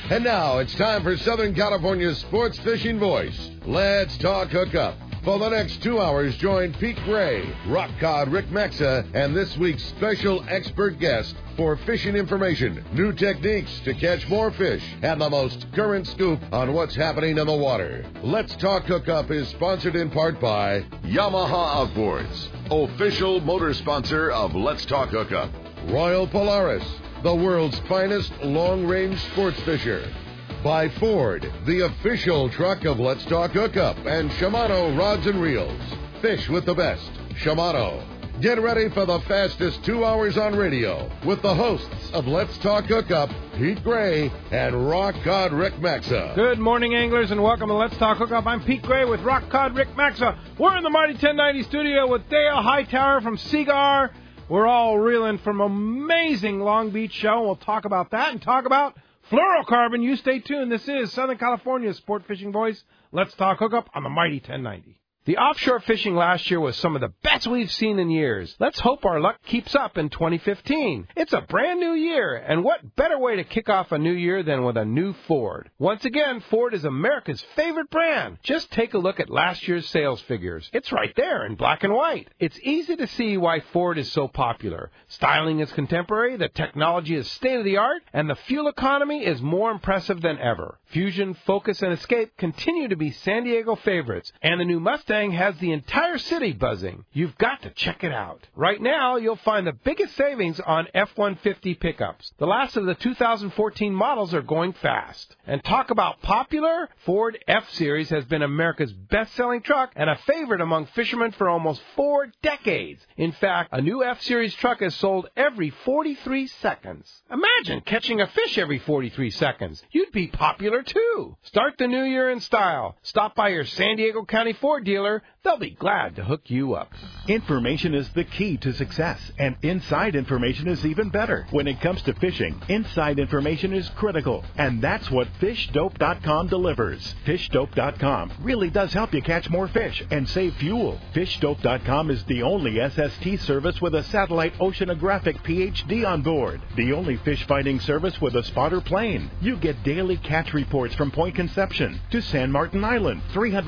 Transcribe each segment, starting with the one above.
And now it's time for Southern California's sports fishing voice. Let's talk hookup. For the next 2 hours, join Pete Gray, rock cod Rick Maxa, and this week's special expert guest for fishing information, new techniques to catch more fish, and the most current scoop on what's happening in the water. Let's Talk Hookup is sponsored in part by Yamaha Outboards, official motor sponsor of Let's Talk Hookup. Royal Polaris, the world's finest long-range sports fisher. By Ford, the official truck of Let's Talk Hookup, and Shimano Rods and Reels. Fish with the best. Shimano. Get ready for the fastest 2 hours on radio with the hosts of Let's Talk Hookup, Pete Gray and Rock Cod Rick Maxa. Good morning, anglers, and welcome to Let's Talk Hookup. I'm Pete Gray with Rock Cod Rick Maxa. We're in the Mighty 1090 studio with Dale Hightower from Seagar. We're all reeling from an amazing Long Beach show. We'll talk about that and talk about fluorocarbon. You stay tuned. This is Southern California's sport fishing voice. Let's Talk Hookup on the Mighty 1090. The offshore fishing last year was some of the best we've seen in years. Let's hope our luck keeps up in 2015. It's a brand new year, and what better way to kick off a new year than with a new Ford? Once again, Ford is America's favorite brand. Just take a look at last year's sales figures. It's right there in black and white. It's easy to see why Ford is so popular. Styling is contemporary, the technology is state-of-the-art, and the fuel economy is more impressive than ever. Fusion, Focus, and Escape continue to be San Diego favorites, and the new Mustang has the entire city buzzing. You've got to check it out. Right now, you'll find the biggest savings on F-150 pickups. The last of the 2014 models are going fast. And talk about popular, Ford F-Series has been America's best-selling truck and a favorite among fishermen for almost 4 decades. In fact, a new F-Series truck is sold every 43 seconds. Imagine catching a fish every 43 seconds. You'd be popular, too. Start the new year in style. Stop by your San Diego County Ford dealer. They'll be glad to hook you up. Information is the key to success, and inside information is even better. When it comes to fishing, inside information is critical, and that's what FishDope.com delivers. FishDope.com really does help you catch more fish and save fuel. FishDope.com is the only SST service with a satellite oceanographic PhD on board. The only fish finding service with a spotter plane. You get daily catch reports from Point Conception to San Martin Island,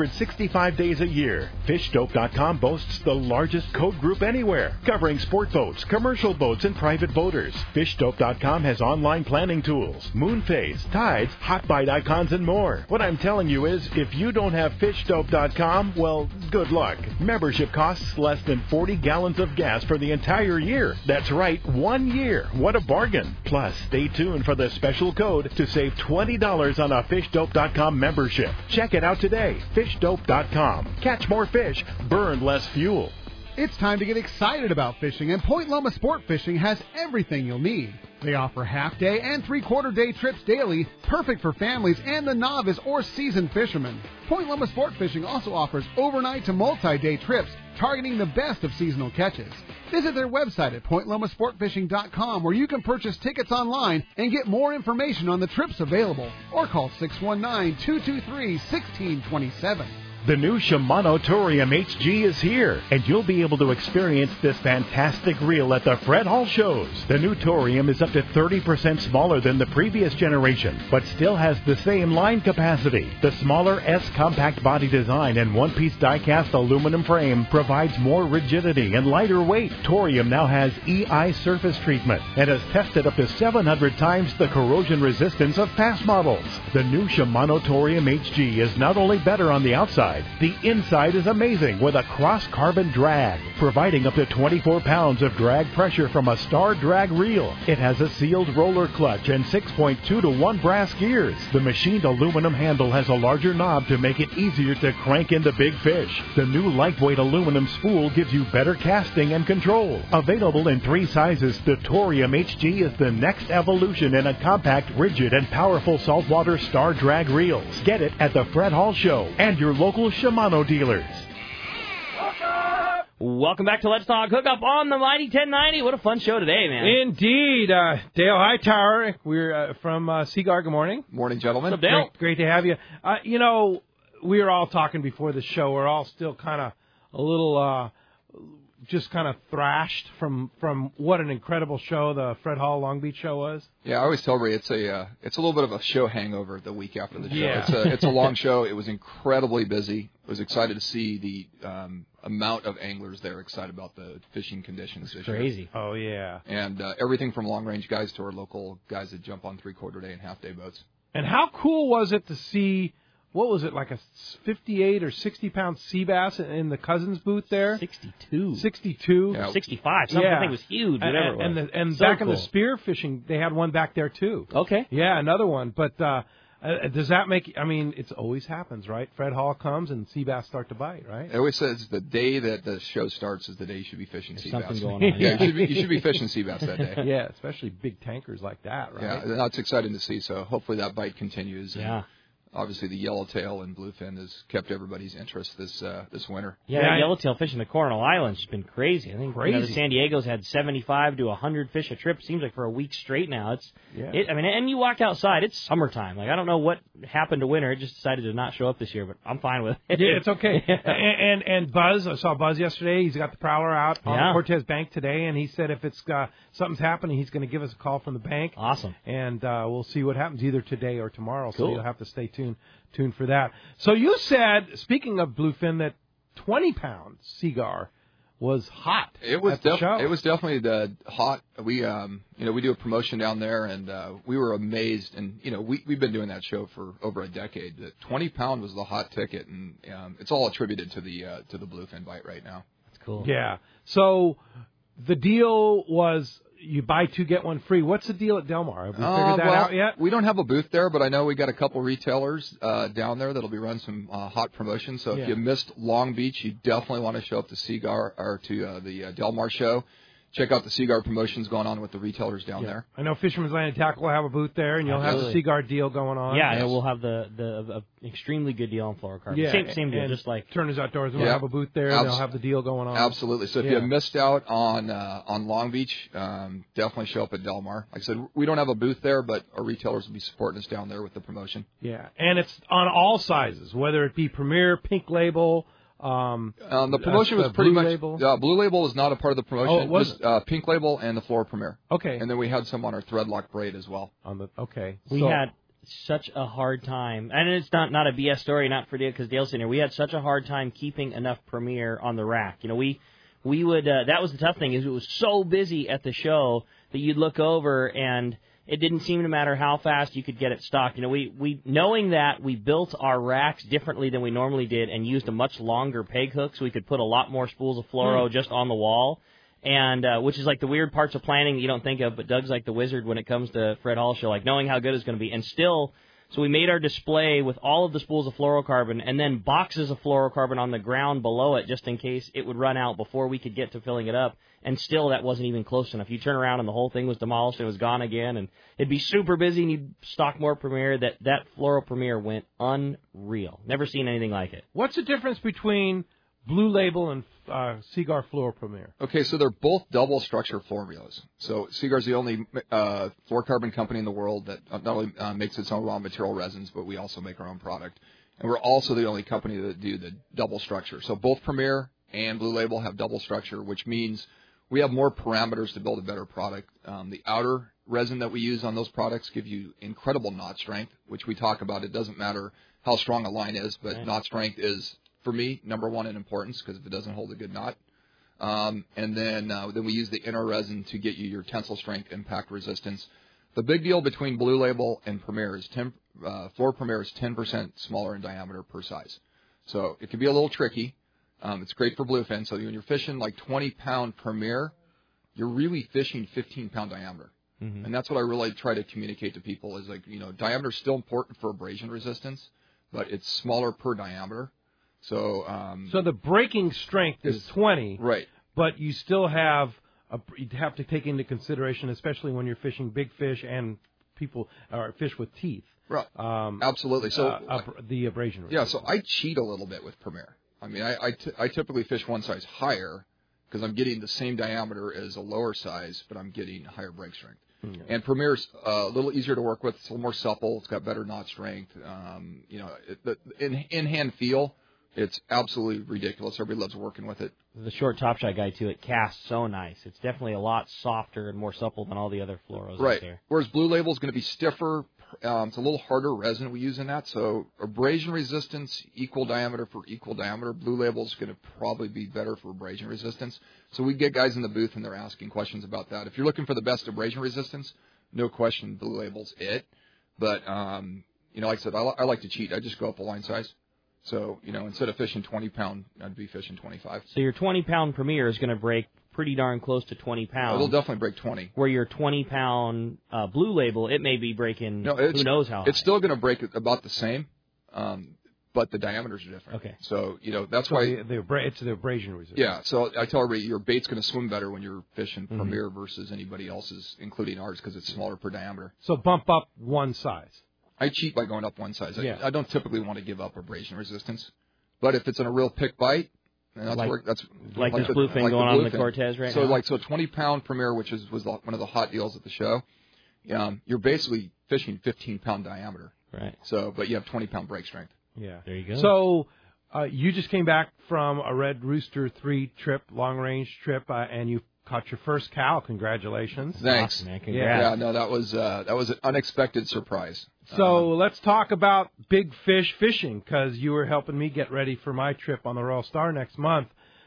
365 days a year. FishDope.com boasts the largest code group anywhere, covering sport boats, commercial boats, and private boaters. FishDope.com has online planning tools, moon phase, tides, hot bite icons, and more. What I'm telling you is, if you don't have FishDope.com, well, good luck. Membership costs less than 40 gallons of gas for the entire year. That's right, 1 year. What a bargain. Plus, stay tuned for the special code to save $20 on a FishDope.com membership. Check it out today. FishDope.com. Catch more fish, burn less fuel. It's time to get excited about fishing, and Point Loma Sport Fishing has everything you'll need. They offer half-day and three-quarter-day trips daily, perfect for families and the novice or seasoned fishermen. Point Loma Sport Fishing also offers overnight to multi-day trips, targeting the best of seasonal catches. Visit their website at pointlomasportfishing.com, where you can purchase tickets online and get more information on the trips available, or call 619-223-1627. The new Shimano Torium HG is here, and you'll be able to experience this fantastic reel at the Fred Hall shows. The new Torium is up to 30% smaller than the previous generation, but still has the same line capacity. The smaller S compact body design and one-piece die-cast aluminum frame provides more rigidity and lighter weight. Torium now has EI surface treatment and has tested up to 700 times the corrosion resistance of past models. The new Shimano Torium HG is not only better on the outside, the inside is amazing with a cross-carbon drag, providing up to 24 pounds of drag pressure from a Star drag reel. It has a sealed roller clutch and 6.2-to-1 brass gears. The machined aluminum handle has a larger knob to make it easier to crank into big fish. The new lightweight aluminum spool gives you better casting and control. Available in 3 sizes, the Torium HG is the next evolution in a compact, rigid, and powerful saltwater Star drag reels. Get it at the Fred Hall Show and your local Shimano dealers. Welcome back to Let's Talk Hookup on the Mighty 1090. What a fun show today, man. Indeed. Dale Hightower, we're from Seagar. Good morning. Morning, gentlemen. What's up, Dale? Great to have you. We were all talking before the show. We're all still kind of a little just kind of thrashed from what an incredible show the Fred Hall Long Beach show was? Yeah, I always tell Ray it's a little bit of a show hangover the week after the show. Yeah. It's a long show. It was incredibly busy. I was excited to see the amount of anglers there excited about the fishing conditions this year. Crazy. Oh, yeah. And everything from long-range guys to our local guys that jump on three-quarter-day and half-day boats. And how cool was it to see, what was it, like a 58 or 60-pound sea bass in the Cousins booth there? 62. 62. Yeah. 65. Something was huge. Whatever it was. And So back in cool. the spear fishing, they had one back there, too. Okay. Yeah, another one. But does that make, I mean, it always happens, right? Fred Hall comes and sea bass start to bite, right? It always says the day that the show starts is the day you should be fishing sea bass. Something going on. Yeah, you should be fishing sea bass that day. Yeah, especially big tankers like that, right? Yeah, that's exciting to see. So hopefully that bite continues. Yeah. And obviously the yellowtail and bluefin has kept everybody's interest this winter. Yeah, yellowtail fishing the Coronel Islands has been crazy. I think the San Diego's had 75 to 100 fish a trip. Seems like for a week straight now. And you walk outside, it's summertime. Like I don't know what happened to winter. It just decided to not show up this year, but I'm fine with it. Yeah, it's okay. And Buzz, I saw Buzz yesterday. He's got the prowler out on Cortez Bank today, and he said if it's something's happening, he's going to give us a call from the bank. Awesome. And we'll see what happens either today or tomorrow. Cool. So you'll have to stay tuned for that. So you said, speaking of bluefin, that 20-pound Seagar was hot. It was at the show. It was definitely the hot. We we do a promotion down there, and we were amazed. And we've been doing that show for over a decade. The 20-pound was the hot ticket, and it's all attributed to the bluefin bite right now. That's cool. Yeah. So the deal was you buy two, get one free. What's the deal at Del Mar? Have we figured that out yet? We don't have a booth there, but I know we got a couple retailers down there that'll be running some hot promotions. So if you missed Long Beach, you definitely want to show up to Seagar or to the Del Mar show. Check out the Seagar promotions going on with the retailers down there. I know Fisherman's Landing Tackle will have a booth there, and you'll have the Seagar deal going on. Yeah, we'll have the extremely good deal on fluorocarbon. Yeah, same deal, just like Turner's Outdoors will have a booth there, and they'll have the deal going on. Absolutely. So if you missed out on Long Beach, definitely show up at Del Mar. Like I said, we don't have a booth there, but our retailers will be supporting us down there with the promotion. Yeah, and it's on all sizes, whether it be Premier, Pink Label. The promotion was pretty much Blue Label was not a part of the promotion. Oh, it was just Pink Label and the Flora Premier. Okay, and then we had some on our Threadlock braid as well. We had such a hard time, and it's not a BS story, not for Dale because Dale's sitting here. We had such a hard time keeping enough Premier on the rack. We would that was the tough thing is it was so busy at the show that you'd look over and it didn't seem to matter how fast you could get it stocked. We knowing that, we built our racks differently than we normally did and used a much longer peg hook so we could put a lot more spools of fluoro just on the wall, and which is like the weird parts of planning that you don't think of, but Doug's like the wizard when it comes to Fred Hall show, like knowing how good it's going to be. And still, so we made our display with all of the spools of fluorocarbon and then boxes of fluorocarbon on the ground below it just in case it would run out before we could get to filling it up. And still, that wasn't even close enough. You turn around and the whole thing was demolished and it was gone again. And it'd be super busy and you'd stock more Premier. That Fluoro Premier went unreal. Never seen anything like it. What's the difference between Blue Label and Seagar Fluoro Premier? Okay, so they're both double structure formulas. So Seagar's the only fluorocarbon company in the world that not only makes its own raw material resins, but we also make our own product. And we're also the only company that do the double structure. So both Premier and Blue Label have double structure, which means we have more parameters to build a better product. The outer resin that we use on those products give you incredible knot strength, which we talk about. It doesn't matter how strong a line is, but knot strength is, for me, number one in importance because if it doesn't hold a good knot. And then we use the inner resin to get you your tensile strength, impact resistance. The big deal between Blue Label and Premier is Flora Premier is 10% smaller in diameter per size. So it can be a little tricky. It's great for bluefin. So when you're fishing like 20-pound Premier, you're really fishing 15-pound diameter. Mm-hmm. And that's what I really try to communicate to people is like, diameter is still important for abrasion resistance, but it's smaller per diameter. So the breaking strength is 20, right? But you still have you'd have to take into consideration, especially when you're fishing big fish and fish with teeth. Right. Absolutely. So the abrasion resistance. Yeah. So I cheat a little bit with Premier. I mean, I typically fish one size higher because I'm getting the same diameter as a lower size, but I'm getting higher break strength. Mm-hmm. And Premier's a little easier to work with. It's a little more supple. It's got better knot strength. In hand feel, It's absolutely ridiculous. Everybody loves working with it. The short Top Shot guy, too, it casts so nice. It's definitely a lot softer and more supple than all the other fluoros out there. Whereas Blue Label is going to be stiffer. It's a little harder resin we use in that. So abrasion resistance, equal diameter for equal diameter. Blue Label is going to probably be better for abrasion resistance. So we get guys in the booth and they're asking questions about that. If you're looking for the best abrasion resistance, no question Blue Label's it. But, like I said, I like to cheat. I just go up a line size. So, instead of fishing 20-pound, I'd be fishing 25. So your 20-pound Premier is going to break pretty darn close to 20 pounds. It'll definitely break 20. Where your 20-pound Blue Label, it may be breaking who knows how high. It's still going to break about the same, but the diameters are different. Okay. So, that's why... it's the abrasion resistance. Yeah, so I tell everybody your bait's going to swim better when you're fishing Premier versus anybody else's, including ours, because it's smaller per diameter. So bump up one size. I cheat by going up one size. I don't typically want to give up abrasion resistance, but if it's in a real pick bite, that's like this bluefin going on in the Cortez right now. So 20-pound Premier, which was one of the hot deals at the show. You're basically fishing 15-pound diameter. Right. So, but you have 20-pound break strength. Yeah. There you go. So you just came back from a Red Rooster 3 trip, long range trip, and you caught your first cow. Congratulations. Thanks. Awesome, man. Congrats. Yeah, no, that was an unexpected surprise. So let's talk about big fish fishing, because you were helping me get ready for my trip on the Royal Star next month,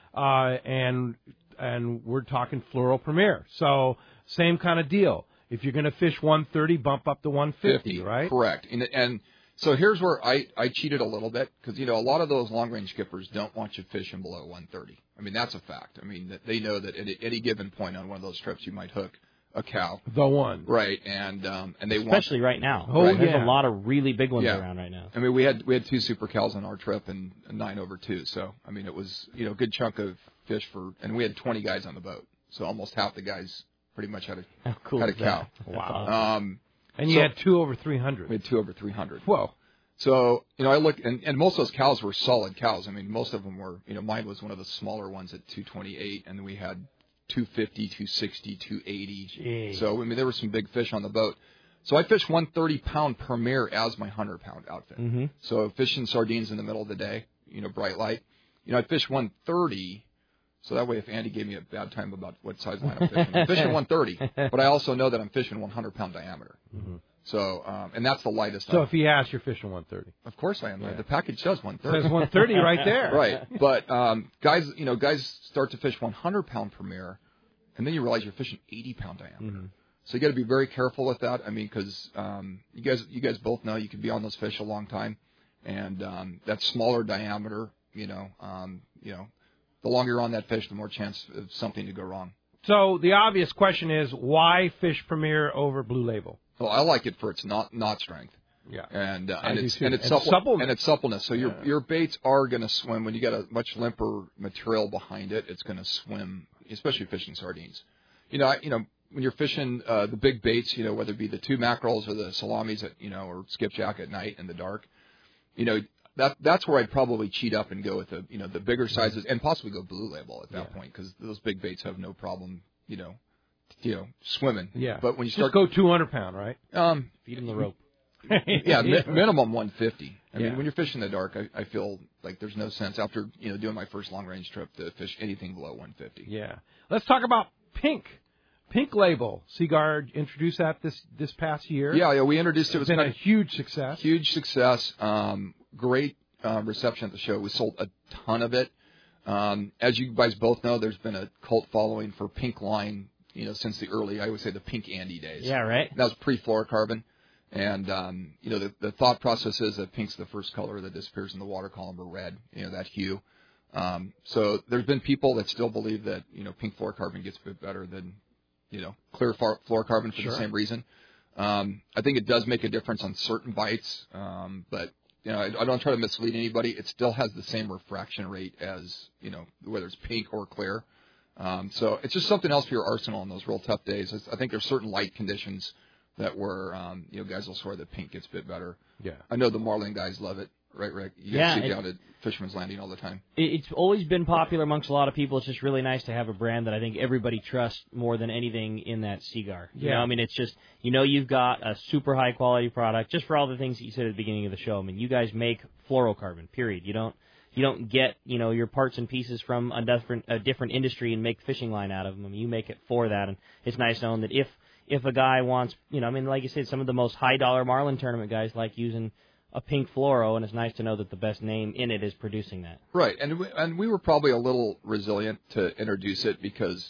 and we're talking Fluoro Premier. So same kind of deal. If you're going to fish 130, bump up to 150, right? Correct. And so here's where I cheated a little bit, because a lot of those long range skippers don't want you fishing below 130. I mean, that's a fact. I mean, they know that at any given point on one of those trips you might hook a cow. The one. Right, and they especially right now. Oh, right. Yeah. There's a lot of really big ones around right now. I mean, we had 2 super cows on our trip and 9 over 2. So, I mean, it was, a good chunk of fish and we had 20 guys on the boat. So almost half the guys pretty much had a cow. Wow. Awesome. And you had 2 over 300. We had 2 over 300. Whoa. So, I look, and most of those cows were solid cows. I mean, most of them were, mine was one of the smaller ones at 228, and we had 250, 260, 280. Jeez. So, I mean, there were some big fish on the boat. So I fished 130-pound Premier as my 100-pound outfit. Mm-hmm. So fishing sardines in the middle of the day, bright light. I fished 130, so that way if Andy gave me a bad time about what size line I'm fishing, I'm fishing 130, but I also know that I'm fishing 100-pound diameter. Mm-hmm. So, and that's the lightest. So if he asks, you're fishing 130. Of course I am. Yeah. The package says 130. It says 130 right there. Right. But guys start to fish 100-pound Premier, and then you realize you're fishing 80-pound diameter. Mm-hmm. So you got to be very careful with that. I mean, because you guys both know you can be on those fish a long time, and that smaller diameter, the longer you're on that fish, the more chance of something to go wrong. So the obvious question is, why fish Premier over Blue Label? Well, I like it for its knot strength. Yeah. And its suppleness. And its suppleness. So your baits are going to swim when you got a much limper material behind it. It's going to swim, especially fishing sardines. When you're fishing the big baits, whether it be the 2 mackerels or the salamis or skipjack at night in the dark, that's where I'd probably cheat up and go with the bigger sizes and possibly go Blue Label at that point, because those big baits have no problem, swimming. Yeah. But when you start go 200-pound, right? Feed him the rope. Yeah, minimum 150. I mean, when you're fishing in the dark, I feel like there's no sense after doing my first long range trip to fish anything below 150. Yeah. Let's talk about Pink Label. Seaguar introduced that this past year. Yeah, we introduced it. It was been a huge success. Huge success. Great reception at the show. We sold a ton of it. As you guys both know, there's been a cult following for Pink line, since the early, I would say, the Pink Andy days. Yeah, right. That was pre-fluorocarbon. And, the thought process is that pink's the first color that disappears in the water column, or red, that hue. So there's been people that still believe that, pink fluorocarbon gets a bit better than, clear fluorocarbon for the same reason. I think it does make a difference on certain bites, but, I don't try to mislead anybody. It still has the same refraction rate as, whether it's pink or clear. So it's just something else for your arsenal on those real tough days. I think there's certain light conditions that where, guys will swear that pink gets a bit better. Yeah. I know the marlin guys love it. Right, Rick? You guys see down at Fisherman's Landing all the time. It's always been popular amongst a lot of people. It's just really nice to have a brand that I think everybody trusts more than anything in that Seaguar. Yeah. I mean, it's just, you've got a super high quality product just for all the things that you said at the beginning of the show. I mean, you guys make fluorocarbon, period. You you don't get, your parts and pieces from a different industry and make fishing line out of them. I mean, you make it for that, and it's nice knowing that if a guy wants, like you said, some of the most high-dollar marlin tournament guys like using a pink fluoro, and it's nice to know that the best name in it is producing that. Right, and we were probably a little resilient to introduce it because,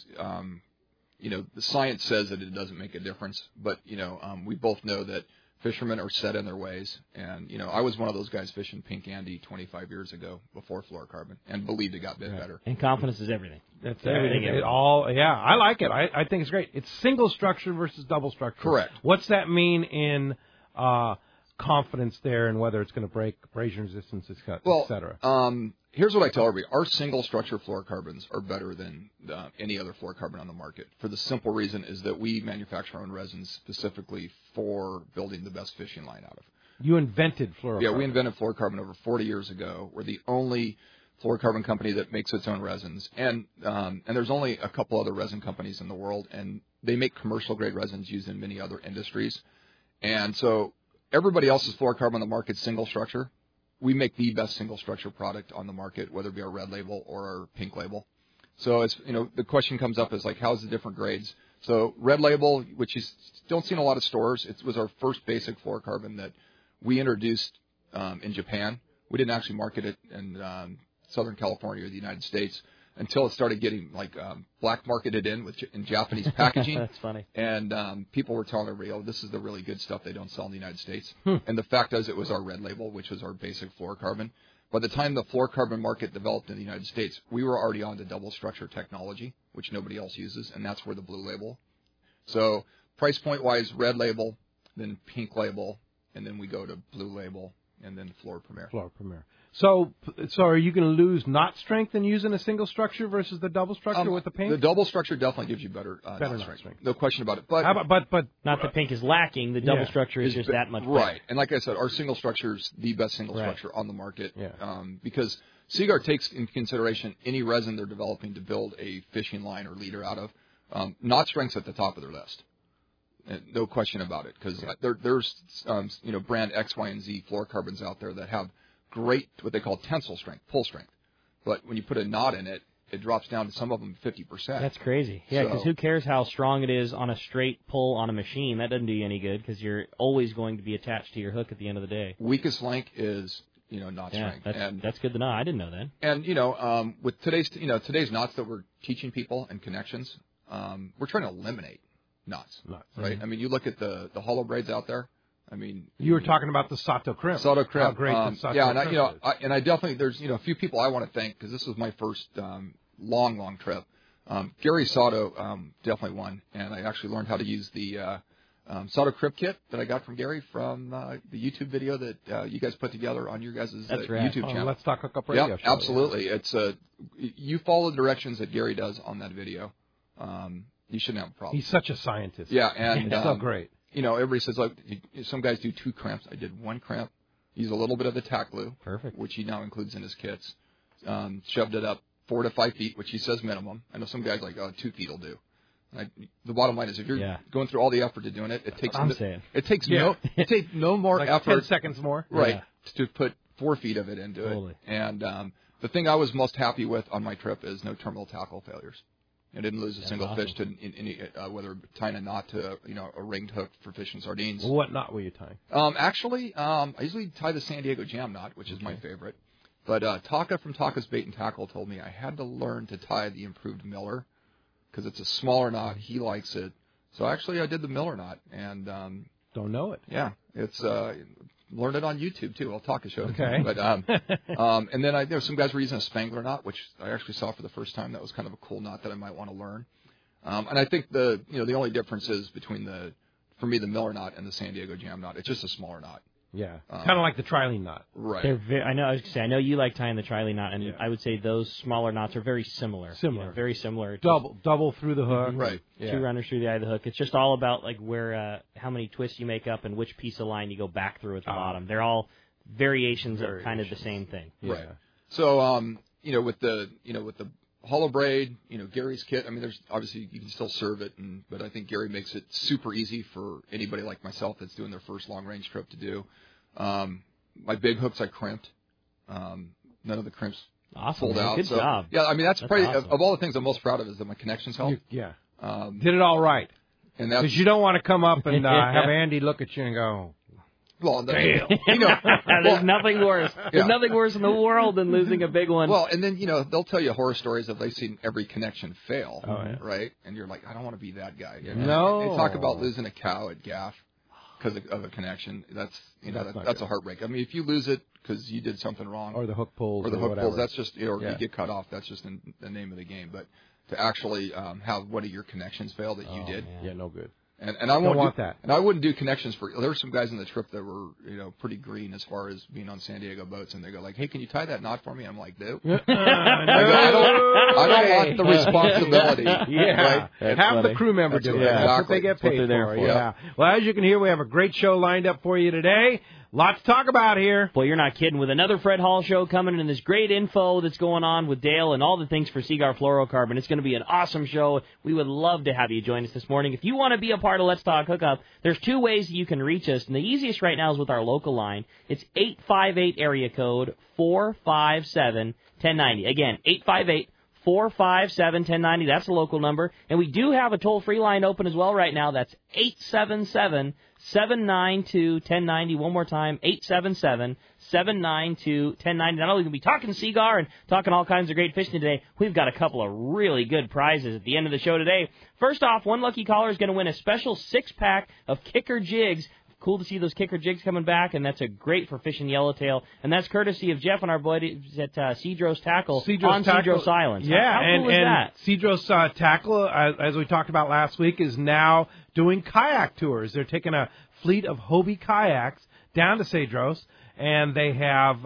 the science says that it doesn't make a difference, but, we both know that fishermen are set in their ways, and, I was one of those guys fishing Pink Andy 25 years ago before fluorocarbon and believed it got better. And confidence is everything. That's everything. I like it. I think it's great. It's single structure versus double structure. Correct. What's that mean in confidence there and whether it's going to break abrasion resistance, et cetera? Here's what I tell everybody. Our single structure fluorocarbons are better than any other fluorocarbon on the market for the simple reason is that we manufacture our own resins specifically for building the best fishing line out of. You invented fluorocarbon. Yeah, we invented fluorocarbon over 40 years ago. We're the only fluorocarbon company that makes its own resins. And there's only a couple other resin companies in the world, and they make commercial-grade resins used in many other industries. And so everybody else's fluorocarbon on the market is single structure. We make the best single structure product on the market, whether it be our red label or our pink label. So it's, the question comes up is like, how's the different grades? So red label, which you don't see in a lot of stores, it was our first basic fluorocarbon that we introduced in Japan. We didn't actually market it in Southern California or the United States until it started getting black marketed in Japanese packaging. That's funny. And people were telling everybody, this is the really good stuff they don't sell in the United States. And the fact is it was our red label, which was our basic fluorocarbon. By the time the fluorocarbon market developed in the United States, we were already on to double structure technology, which nobody else uses, and that's where the blue label. So price point-wise, red label, then pink label, and then we go to blue label, and then Fluor Premier. Fluor Premier. So are you going to lose knot strength in using a single structure versus the double structure with the pink? The double structure definitely gives you better knot strength. No question about it. But not that pink is lacking. The double structure is just that much better. Right. And like I said, our single structure is the best single structure on the market. Because Seaguar takes into consideration any resin they're developing to build a fishing line or leader out of. Knot strength's at the top of their list. No question about it. Because there's brand X, Y, and Z fluorocarbons out there that have great, what they call tensile strength, pull strength. But when you put a knot in it, it drops down to some of them 50%. That's crazy. Yeah, because who cares how strong it is on a straight pull on a machine? That doesn't do you any good because you're always going to be attached to your hook at the end of the day. Weakest link is, knot strength. That's good to know. I didn't know that. And, with today's knots that we're teaching people and connections, we're trying to eliminate knots. Right? Mm-hmm. I mean, you look at the hollow braids out there. I mean, you were talking about the Sato crimp. Sato crimp. How great the Sato crimp is. And I definitely, there's, a few people I want to thank because this was my first long trip. Gary Sato definitely won, and I actually learned how to use the Sato crimp kit that I got from Gary from the YouTube video that you guys put together on your guys' YouTube channel. Let's Talk Hookup Radio. Yep, absolutely. It's you follow the directions that Gary does on that video. You shouldn't have a problem. He's such a scientist. Yeah, and it's so great. Everybody says, like, some guys do 2 cramps. I did 1 cramp, used a little bit of the tack glue, perfect, which he now includes in his kits, shoved it up 4 to 5 feet, which he says minimum. I know some guys like, 2 feet will do. The bottom line is, if you're going through all the effort to doing it, it takes no more like effort. 10 seconds more. Right, to put 4 feet of it into it. And the thing I was most happy with on my trip is no terminal tackle failures. I didn't lose a single fish to any, whether tying a knot to a ringed hook for fishing sardines. Well, what knot were you tying? Actually, I usually tie the San Diego Jam knot, which is my favorite. But Taka from Taka's Bait and Tackle told me I had to learn to tie the improved Miller because it's a smaller knot. He likes it, so actually I did the Miller knot and don't know it. Yeah, it's learned it on YouTube too. I'll talk a show. Okay. But and then some guys were using a Spangler knot, which I actually saw for the first time. That was kind of a cool knot that I might want to learn. And I think the only difference is between for me the Miller knot and the San Diego Jam knot. It's just a smaller knot. Yeah, kind of like the trilene knot. Right. I know you like tying the trilene knot, and I would say those smaller knots are very similar. Very similar. Double through the hook. Right. Yeah. 2 runners through the eye of the hook. It's just all about like where how many twists you make up and which piece of line you go back through at the bottom. They're all variations of kind of the same thing. Right. Yeah. So with the hollow braid, Gary's kit. I mean, there's obviously you can still serve it, but I think Gary makes it super easy for anybody like myself that's doing their first long range trip to do. My big hooks I crimped. None of the crimps awesome, pulled out. Good job. Yeah, I mean, that's probably, awesome. of all the things I'm most proud of is that my connections help. Yeah. Did it all right. And that's, Because you don't want to come up and have Andy look at you and go, well, damn. There's nothing worse. There's nothing worse in the world than losing a big one. Well, and then, they'll tell you horror stories of they've seen every connection fail, right? And you're like, I don't want to be that guy. No. They talk about losing a cow at Gaff because of a connection. That's a heartbreak. I mean, if you lose it because you did something wrong. Or the hook pulls. That's just, or you get cut off, that's just the name of the game. But to actually have one of your connections fail that you did. Man. Yeah, no good. And I don't want that. And I wouldn't do connections for. There were some guys on the trip that were pretty green as far as being on San Diego boats, and they go like, "Hey, can you tie that knot for me?" I'm like, "No." I don't want the responsibility. Yeah, right? have the crew member do it. That's what they get paid for. Yeah. Well, as you can hear, we have a great show lined up for you today. Lots to talk about here. Boy, you're not kidding. With another Fred Hall show coming and this great info that's going on with Dale and all the things for Seaguar Fluorocarbon, it's going to be an awesome show. We would love to have you join us this morning. If you want to be a part of Let's Talk Hookup, there's two ways you can reach us, and the easiest right now is with our local line. It's 858 area code 457-1090. Again, 858-457-1090. That's the local number. And we do have a toll-free line open as well right now. That's 877-792-1090. One more time, 877-792-1090. Not only can we be talking Seaguar and talking all kinds of great fishing today, we've got a couple of really good prizes at the end of the show today. First off, one lucky caller is going to win a special 6-pack of Kicker Jigs. Cool to see those Kicker Jigs coming back, and that's a great for fishing yellowtail. And that's courtesy of Jeff and our buddies at Cedros Tackle on Cedros Island. Yeah, How cool is that? Cedros Tackle, as we talked about last week, is now doing kayak tours. They're taking a fleet of Hobie kayaks down to Cedros, and they have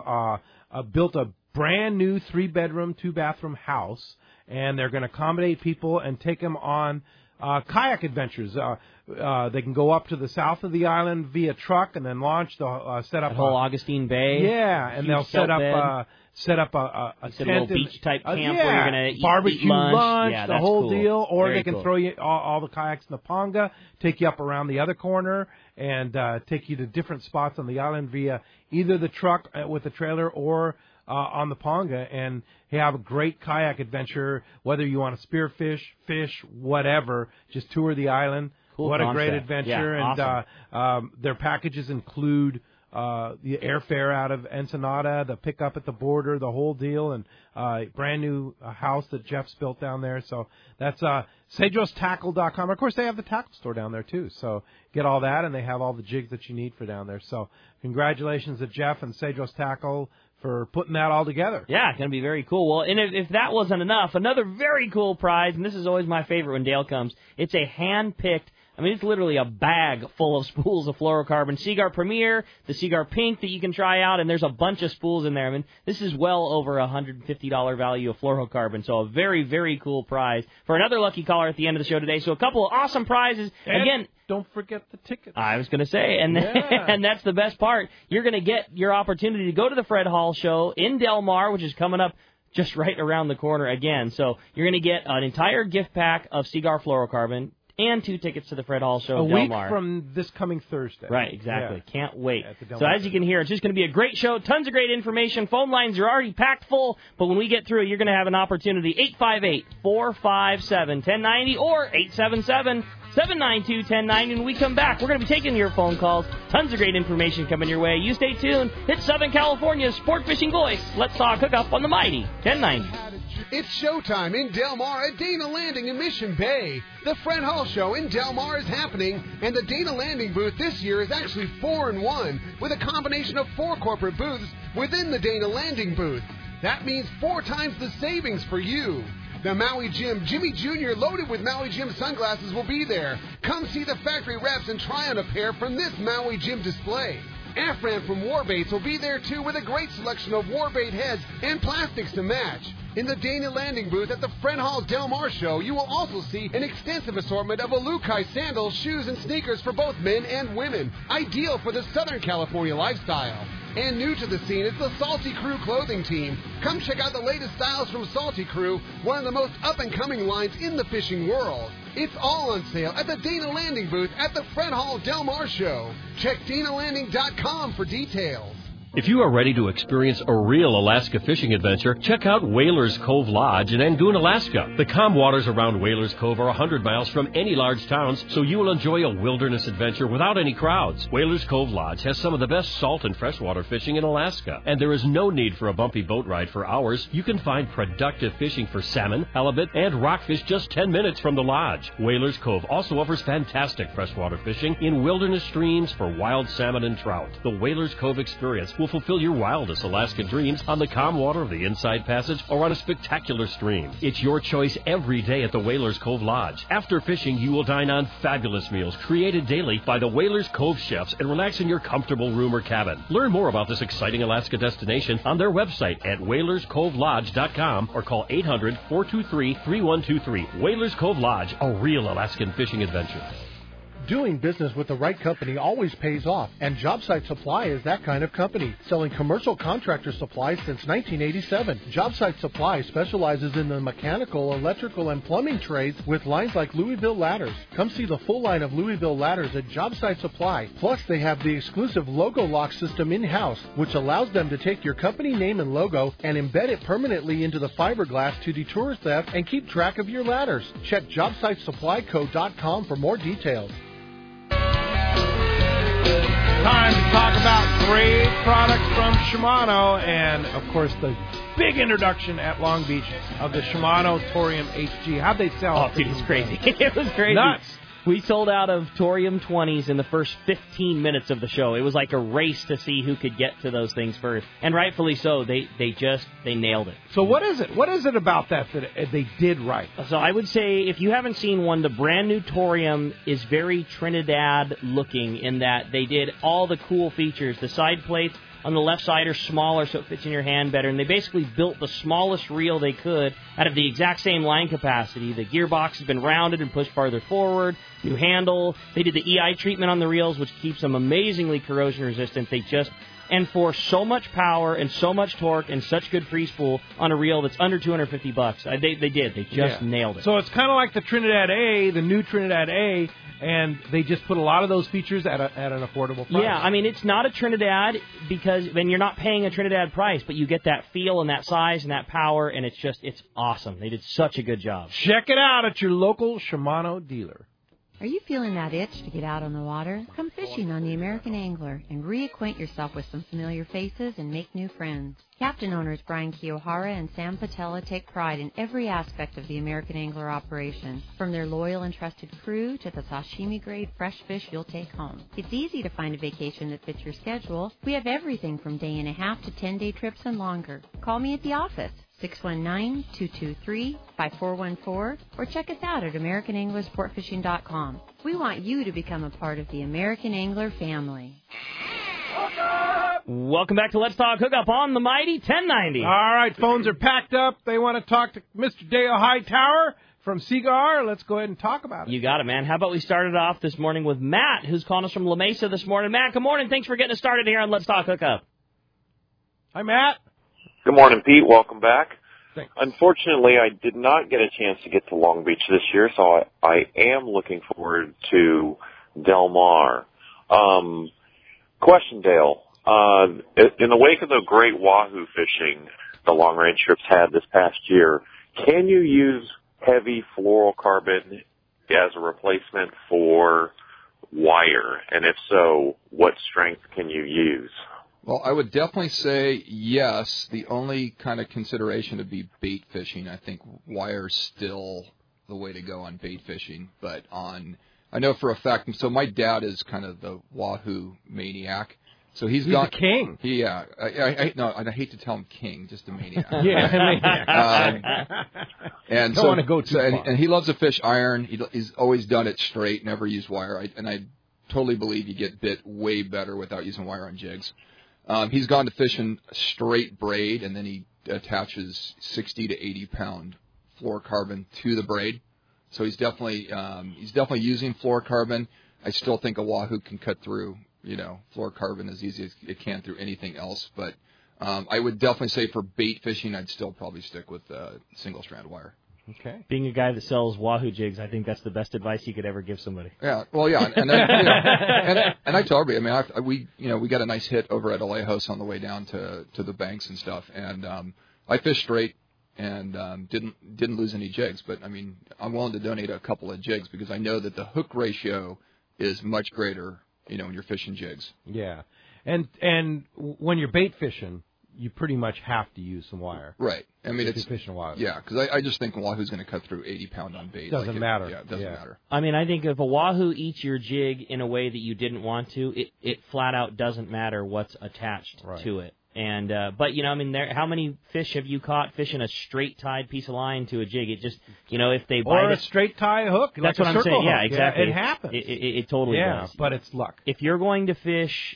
built a brand new 3-bedroom, 2-bathroom house, and they're going to accommodate people and take them on kayak adventures. They can go up to the south of the island via truck and then launch the set up the whole Augustine Bay. Yeah, and they'll set up a tent, a little beach type camp where you're going to barbecue eat lunch. the whole cool. deal. Or Very they can cool. throw you all the kayaks in the Ponga, take you up around the other corner, and take you to different spots on the island via either the truck with the trailer or on the Ponga, and have a great kayak adventure, whether you want to spearfish, fish, whatever, just tour the island. Cool what concept. a great adventure. Yeah, and their packages include the airfare out of Ensenada, the pickup at the border, the whole deal, and brand new house that Jeff's built down there. So that's CedrosTackle.com. Of course, they have the tackle store down there, too. So get all that, and they have all the jigs that you need for down there. So congratulations to Jeff and Cedros Tackle for putting that all together. Yeah, it's going to be very cool. Well, and if that wasn't enough, another very cool prize, and this is always my favorite when Dale comes, it's a hand-picked, it's literally a bag full of spools of fluorocarbon. Seaguar Premier, the Seaguar Pink that you can try out, and there's a bunch of spools in there. This is well over $150 value of fluorocarbon, so a very, very cool prize for another lucky caller at the end of the show today. So a couple of awesome prizes. And again, don't forget the tickets. I was going to say, and that's the best part. You're going to get your opportunity to go to the Fred Hall show in Del Mar, which is coming up just right around the corner again. So you're going to get an entire gift pack of Seaguar Fluorocarbon and 2 tickets to the Fred Hall show in Del Mar. A week from this coming Thursday. Right, exactly. Yeah. Can't wait. So Mar as you can hear, it's just going to be a great show. Tons of great information. Phone lines are already packed full, but when we get through, you're going to have an opportunity. 858-457-1090 or 877-792-1090. When we come back, we're going to be taking your phone calls. Tons of great information coming your way. You stay tuned. It's Southern California's sport fishing voice. Let's Talk Hookup on the mighty 1090. It's showtime in Del Mar at Dana Landing in Mission Bay. The Fred Hall Show in Del Mar is happening, and the Dana Landing booth this year is actually 4-in-1, with a combination of 4 corporate booths within the Dana Landing booth. That means 4 times the savings for you. The Maui Jim Jimmy Jr. loaded with Maui Jim sunglasses will be there. Come see the factory reps and try on a pair from this Maui Jim display. Afran from Warbaits will be there too with a great selection of warbait heads and plastics to match. In the Dana Landing booth at the Fred Hall Del Mar show, you will also see an extensive assortment of Alukai sandals, shoes, and sneakers for both men and women, ideal for the Southern California lifestyle. And new to the scene is the Salty Crew clothing team. Come check out the latest styles from Salty Crew, one of the most up-and-coming lines in the fishing world. It's all on sale at the Dana Landing booth at the Fred Hall Del Mar show. Check DanaLanding.com for details. If you are ready to experience a real Alaska fishing adventure, check out Whalers Cove Lodge in Angoon, Alaska. The calm waters around Whalers Cove are 100 miles from any large towns, so you will enjoy a wilderness adventure without any crowds. Whalers Cove Lodge has some of the best salt and freshwater fishing in Alaska, and there is no need for a bumpy boat ride for hours. You can find productive fishing for salmon, halibut, and rockfish just 10 minutes from the lodge. Whalers Cove also offers fantastic freshwater fishing in wilderness streams for wild salmon and trout. The Whalers Cove experience will fulfill your wildest Alaska dreams on the calm water of the Inside Passage or on a spectacular stream. It's your choice every day at the Whalers Cove Lodge. After fishing, you will dine on fabulous meals created daily by the Whalers Cove chefs and relax in your comfortable room or cabin. Learn more about this exciting Alaska destination on their website at whalerscovelodge.com or call 800-423-3123. Whalers Cove Lodge, a real Alaskan fishing adventure. Doing business with the right company always pays off, and JobSite Supply is that kind of company, selling commercial contractor supplies since 1987. JobSite Supply specializes in the mechanical, electrical, and plumbing trades with lines like Louisville Ladders. Come see the full line of Louisville Ladders at JobSite Supply. Plus, they have the exclusive logo lock system in-house, which allows them to take your company name and logo and embed it permanently into the fiberglass to deter theft and keep track of your ladders. Check JobSiteSupplyCo.com for more details. Time to talk about great products from Shimano, and of course the big introduction at Long Beach of the Shimano Torium HG. How'd they sell? Oh, dude, it's crazy. It was crazy. Nuts. We sold out of Torium 20s in the first 15 minutes of the show. It was like a race to see who could get to those things first, and rightfully so. They nailed it. So what is it? What is it about that they did right? So I would say if you haven't seen one, the brand new Torium is very Trinidad looking in that they did all the cool features. The side plates on the left side are smaller so it fits in your hand better, and they basically built the smallest reel they could out of the exact same line capacity. The gearbox has been rounded and pushed farther forward, new handle. They did the EI treatment on the reels, which keeps them amazingly corrosion resistant. And for so much power and so much torque and such good free spool on a reel that's under $250, they just nailed it. So it's kind of like the Trinidad A, the new Trinidad A, and they just put a lot of those features at an affordable price. Yeah, I mean, it's not a Trinidad because then you're not paying a Trinidad price, but you get that feel and that size and that power, and it's awesome. They did such a good job. Check it out at your local Shimano dealer. Are you feeling that itch to get out on the water? Come fishing on the American Angler and reacquaint yourself with some familiar faces and make new friends. Captain owners Brian Kiyohara and Sam Patella take pride in every aspect of the American Angler operation, from their loyal and trusted crew to the sashimi-grade fresh fish you'll take home. It's easy to find a vacation that fits your schedule. We have everything from day and a half to 10-day trips and longer. Call me at the office, 619-223-5414, or check us out at AmericanAnglerSportFishing.com. We want you to become a part of the American Angler family. Welcome back to Let's Talk Hookup on the Mighty 1090. All right, phones are packed up. They want to talk to Mr. Dale Hightower from Cigar. Let's go ahead and talk about it. You got it, man. How about we start it off this morning with Matt, who's calling us from La Mesa this morning. Matt, good morning. Thanks for getting us started here on Let's Talk Hookup. Hi, Matt. Good morning, Pete. Welcome back. Thanks. Unfortunately, I did not get a chance to get to Long Beach this year, so I am looking forward to Del Mar. Question, Dale. In the wake of the great wahoo fishing the long-range trips had this past year, can you use heavy fluorocarbon as a replacement for wire? And if so, what strength can you use? Well, I would definitely say yes. The only kind of consideration would be bait fishing. I think wire's still the way to go on bait fishing. But I know for a fact, so my dad is kind of the wahoo maniac. So he's a king. Yeah. I hate to tell him king, just a maniac. Yeah, maniac. And don't want to go too far. And he loves to fish iron. He's always done it straight, never used wire. I totally believe you get bit way better without using wire on jigs. He's gone to fishing straight braid, and then he attaches 60 to 80 pound fluorocarbon to the braid. So he's definitely using fluorocarbon. I still think a wahoo can cut through, fluorocarbon as easy as it can through anything else. But I would definitely say for bait fishing, I'd still probably stick with single strand wire. Okay. Being a guy that sells Wahoo jigs, I think that's the best advice you could ever give somebody. Yeah, well, yeah, and then, and I tell everybody. I mean, we got a nice hit over at Alejos on the way down to the banks and stuff, and I fished straight and didn't lose any jigs. But I mean, I'm willing to donate a couple of jigs because I know that the hook ratio is much greater, when you're fishing jigs. Yeah, and when you're bait fishing, you pretty much have to use some wire. Right. I mean, it's fishing wahoo. Yeah, because I just think Wahoo's going to cut through 80 pound on bait. Doesn't matter. Yeah, it doesn't matter. I mean, I think if a Wahoo eats your jig in a way that you didn't want to, it flat out doesn't matter what's attached to it. And but I mean, how many fish have you caught fishing a straight tied piece of line to a jig? It just if they bite or a straight tie hook. That's like what I'm saying. Hook. Yeah, exactly. It happens. It totally does. But it's luck. If you're going to fish,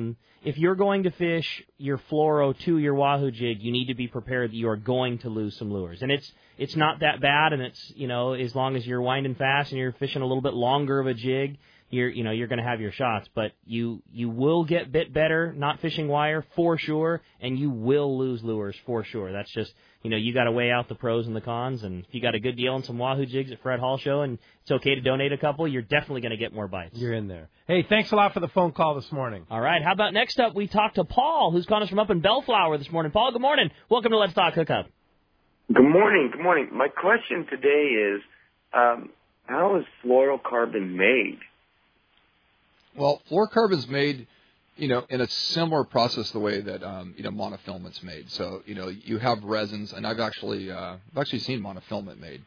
your fluoro to your Wahoo jig, you need to be prepared that you are going to lose some lures. And it's not that bad, and it's as long as you're winding fast and you're fishing a little bit longer of a jig, you're going to have your shots. But you will get bit better not fishing wire for sure, and you will lose lures for sure. That's just you got to weigh out the pros and the cons. And if you got a good deal on some Wahoo jigs at Fred Hall Show, and it's okay to donate a couple, you're definitely going to get more bites. You're in there. Hey, thanks a lot for the phone call this morning. All right, how about next up we talk to Paul, who's calling us from up in Bellflower this morning. Paul, good morning. Welcome to Let's Talk Hookup. Good morning. Good morning. My question today is, how is fluorocarbon made? Well, fluorocarbon's made, in a similar process the way that monofilament's made. So, you have resins, and I've actually seen monofilament made,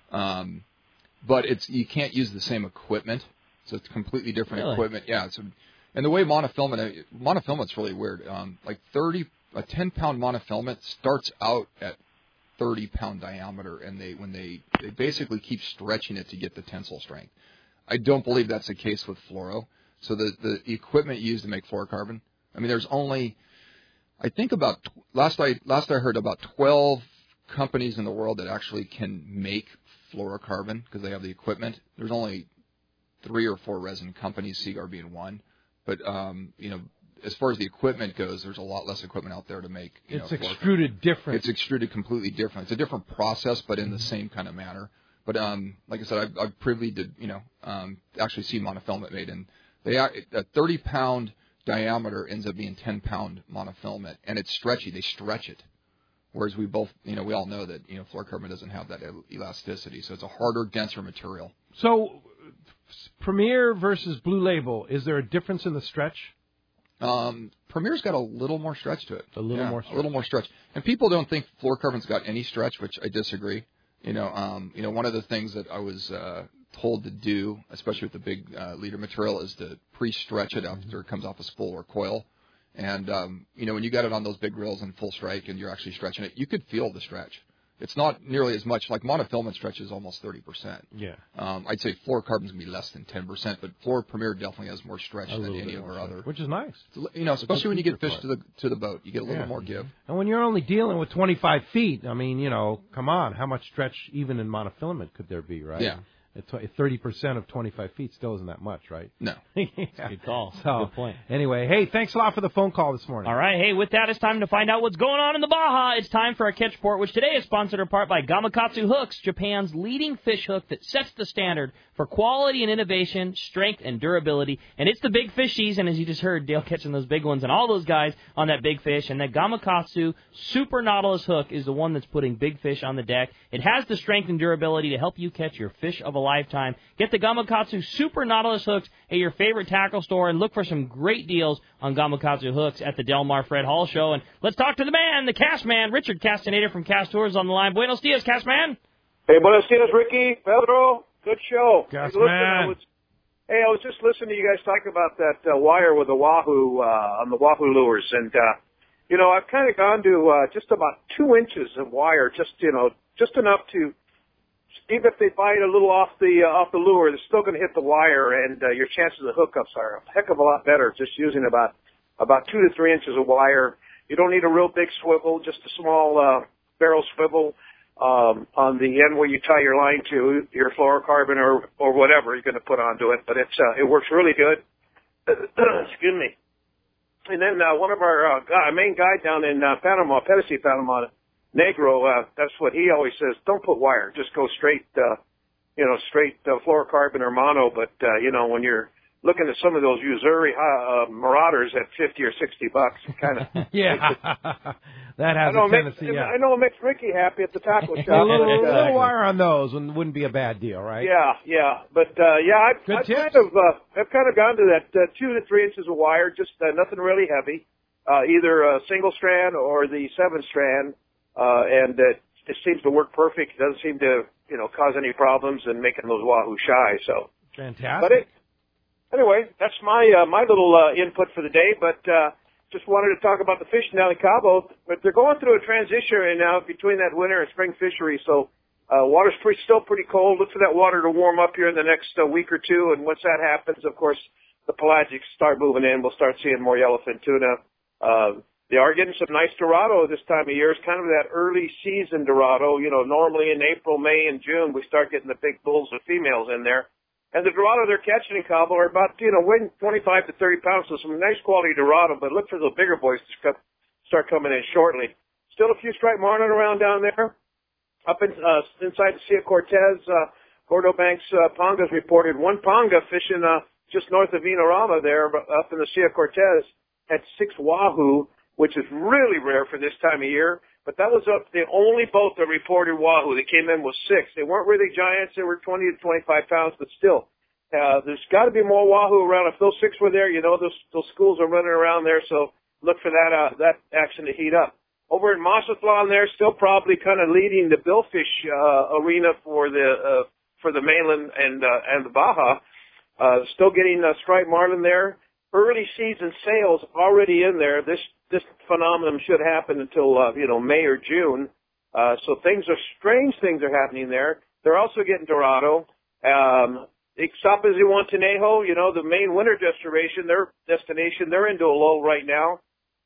but you can't use the same equipment, so it's completely different equipment. Yeah. And the way monofilament's really weird. Like a 10-pound monofilament starts out at 30-pound diameter, and they basically keep stretching it to get the tensile strength. I don't believe that's the case with fluoro. So the equipment used to make fluorocarbon, I mean, there's only, I think about, last I heard, about 12 companies in the world that actually can make fluorocarbon because they have the equipment. There's only 3 or 4 resin companies, Seaguar being one. But, as far as the equipment goes, there's a lot less equipment out there to make. It's extruded different. It's extruded completely different. It's a different process, but in the same kind of manner. But like I said, I've privileged to actually see monofilament made, and a 30-pound diameter ends up being 10-pound monofilament, and it's stretchy. They stretch it, whereas we all know that fluorocarbon doesn't have that elasticity, so it's a harder, denser material. So, Premier versus Blue Label, is there a difference in the stretch? Premier's got a little more stretch to it. A little more stretch. And people don't think fluorocarbon's got any stretch, which I disagree. One of the things that I was told to do, especially with the big leader material, is to pre-stretch it after it comes off a spool or coil. And when you got it on those big reels in full strike and you're actually stretching it, you could feel the stretch. It's not nearly as much. Like monofilament stretch is almost 30%. Yeah. I'd say fluorocarbon's going to be less than 10%, but Fluor Premier definitely has more stretch than any of our other. Which is nice. Especially when you get fish to the boat, you get a little more give. And when you're only dealing with 25 feet, I mean, come on, how much stretch even in monofilament could there be, right? Yeah. 30% of 25 feet still isn't that much, right? No. Good call. So, good point. Anyway, hey, thanks a lot for the phone call this morning. All right. Hey, with that, it's time to find out what's going on in the Baja. It's time for our Catch Report, which today is sponsored in part by Gamakatsu Hooks, Japan's leading fish hook that sets the standard for quality and innovation, strength and durability. And it's the big fish season, as you just heard, Dale catching those big ones and all those guys on that big fish. And that Gamakatsu Super Nautilus hook is the one that's putting big fish on the deck. It has the strength and durability to help you catch your fish of a lifetime. Get the Gamakatsu Super Nautilus hooks at your favorite tackle store and look for some great deals on Gamakatsu hooks at the Del Mar Fred Hall Show. And let's talk to the man, the Cast Man, Richard Castaneda from Cast Tours on the line. Buenos dias, Cast Man. Hey, buenos dias, Ricky, Pedro. Good show. Cast Man. I was just listening to you guys talk about that wire with the Wahoo on the Wahoo lures, and I've kind of gone to just about 2 inches of wire, just enough to, even if they bite a little off the lure, they're still going to hit the wire, and your chances of hookups are a heck of a lot better just using about 2 to 3 inches of wire. You don't need a real big swivel, just a small barrel swivel on the end where you tie your line to your fluorocarbon or whatever you're going to put onto it. But it works really good. Excuse me. And then one of our main guy down in Panama, Pedicey, Panama, Negro, that's what he always says. Don't put wire. Just go straight, straight fluorocarbon or mono. But, when you're looking at some of those Usuri Marauders at $50 or $60, kind of. Yeah. That has a tendency, yeah. I know it makes Ricky happy at the tackle shop. A little wire on those wouldn't be a bad deal, right? Yeah. But, I've kind of gone to that 2 to 3 inches of wire, just nothing really heavy, either a single strand or the 7-strand, and it seems to work perfect. It doesn't seem to, cause any problems in making those wahoo shy. So fantastic. But anyway, that's my little input for the day. But just wanted to talk about the fishing down in Cabo. But they're going through a transition right now between that winter and spring fishery. So water's still pretty cold. Look for that water to warm up here in the next week or two. And once that happens, of course, the pelagics start moving in. We'll start seeing more yellowfin tuna. They are getting some nice Dorado this time of year. It's kind of that early season Dorado. Normally in April, May, and June, we start getting the big bulls and females in there. And the Dorado they're catching in Cabo are about, weighing 25 to 30 pounds, so some nice quality Dorado, but look for the bigger boys to start coming in shortly. Still a few striped marlin around down there. Up inside the Sea of Cortez, Gordo Banks Pongas reported one Ponga fishing just north of Vinorama there, up in the Sea of Cortez, had 6 wahoo, which is really rare for this time of year. But that was the only boat that reported wahoo. They came in with 6. They weren't really giants. They were 20 to 25 pounds, but still. There's got to be more wahoo around. If those 6 were there, those schools are running around there, so look for that action to heat up. Over in Mazatlan there, still probably kind of leading the billfish arena for the mainland and the Baja. Still getting striped marlin there. Early season sales already in there. This phenomenon should happen until May or June. So strange things are happening there. They're also getting Dorado. Ixtapas y Guantanejo, the main winter destination, they're into a lull right now.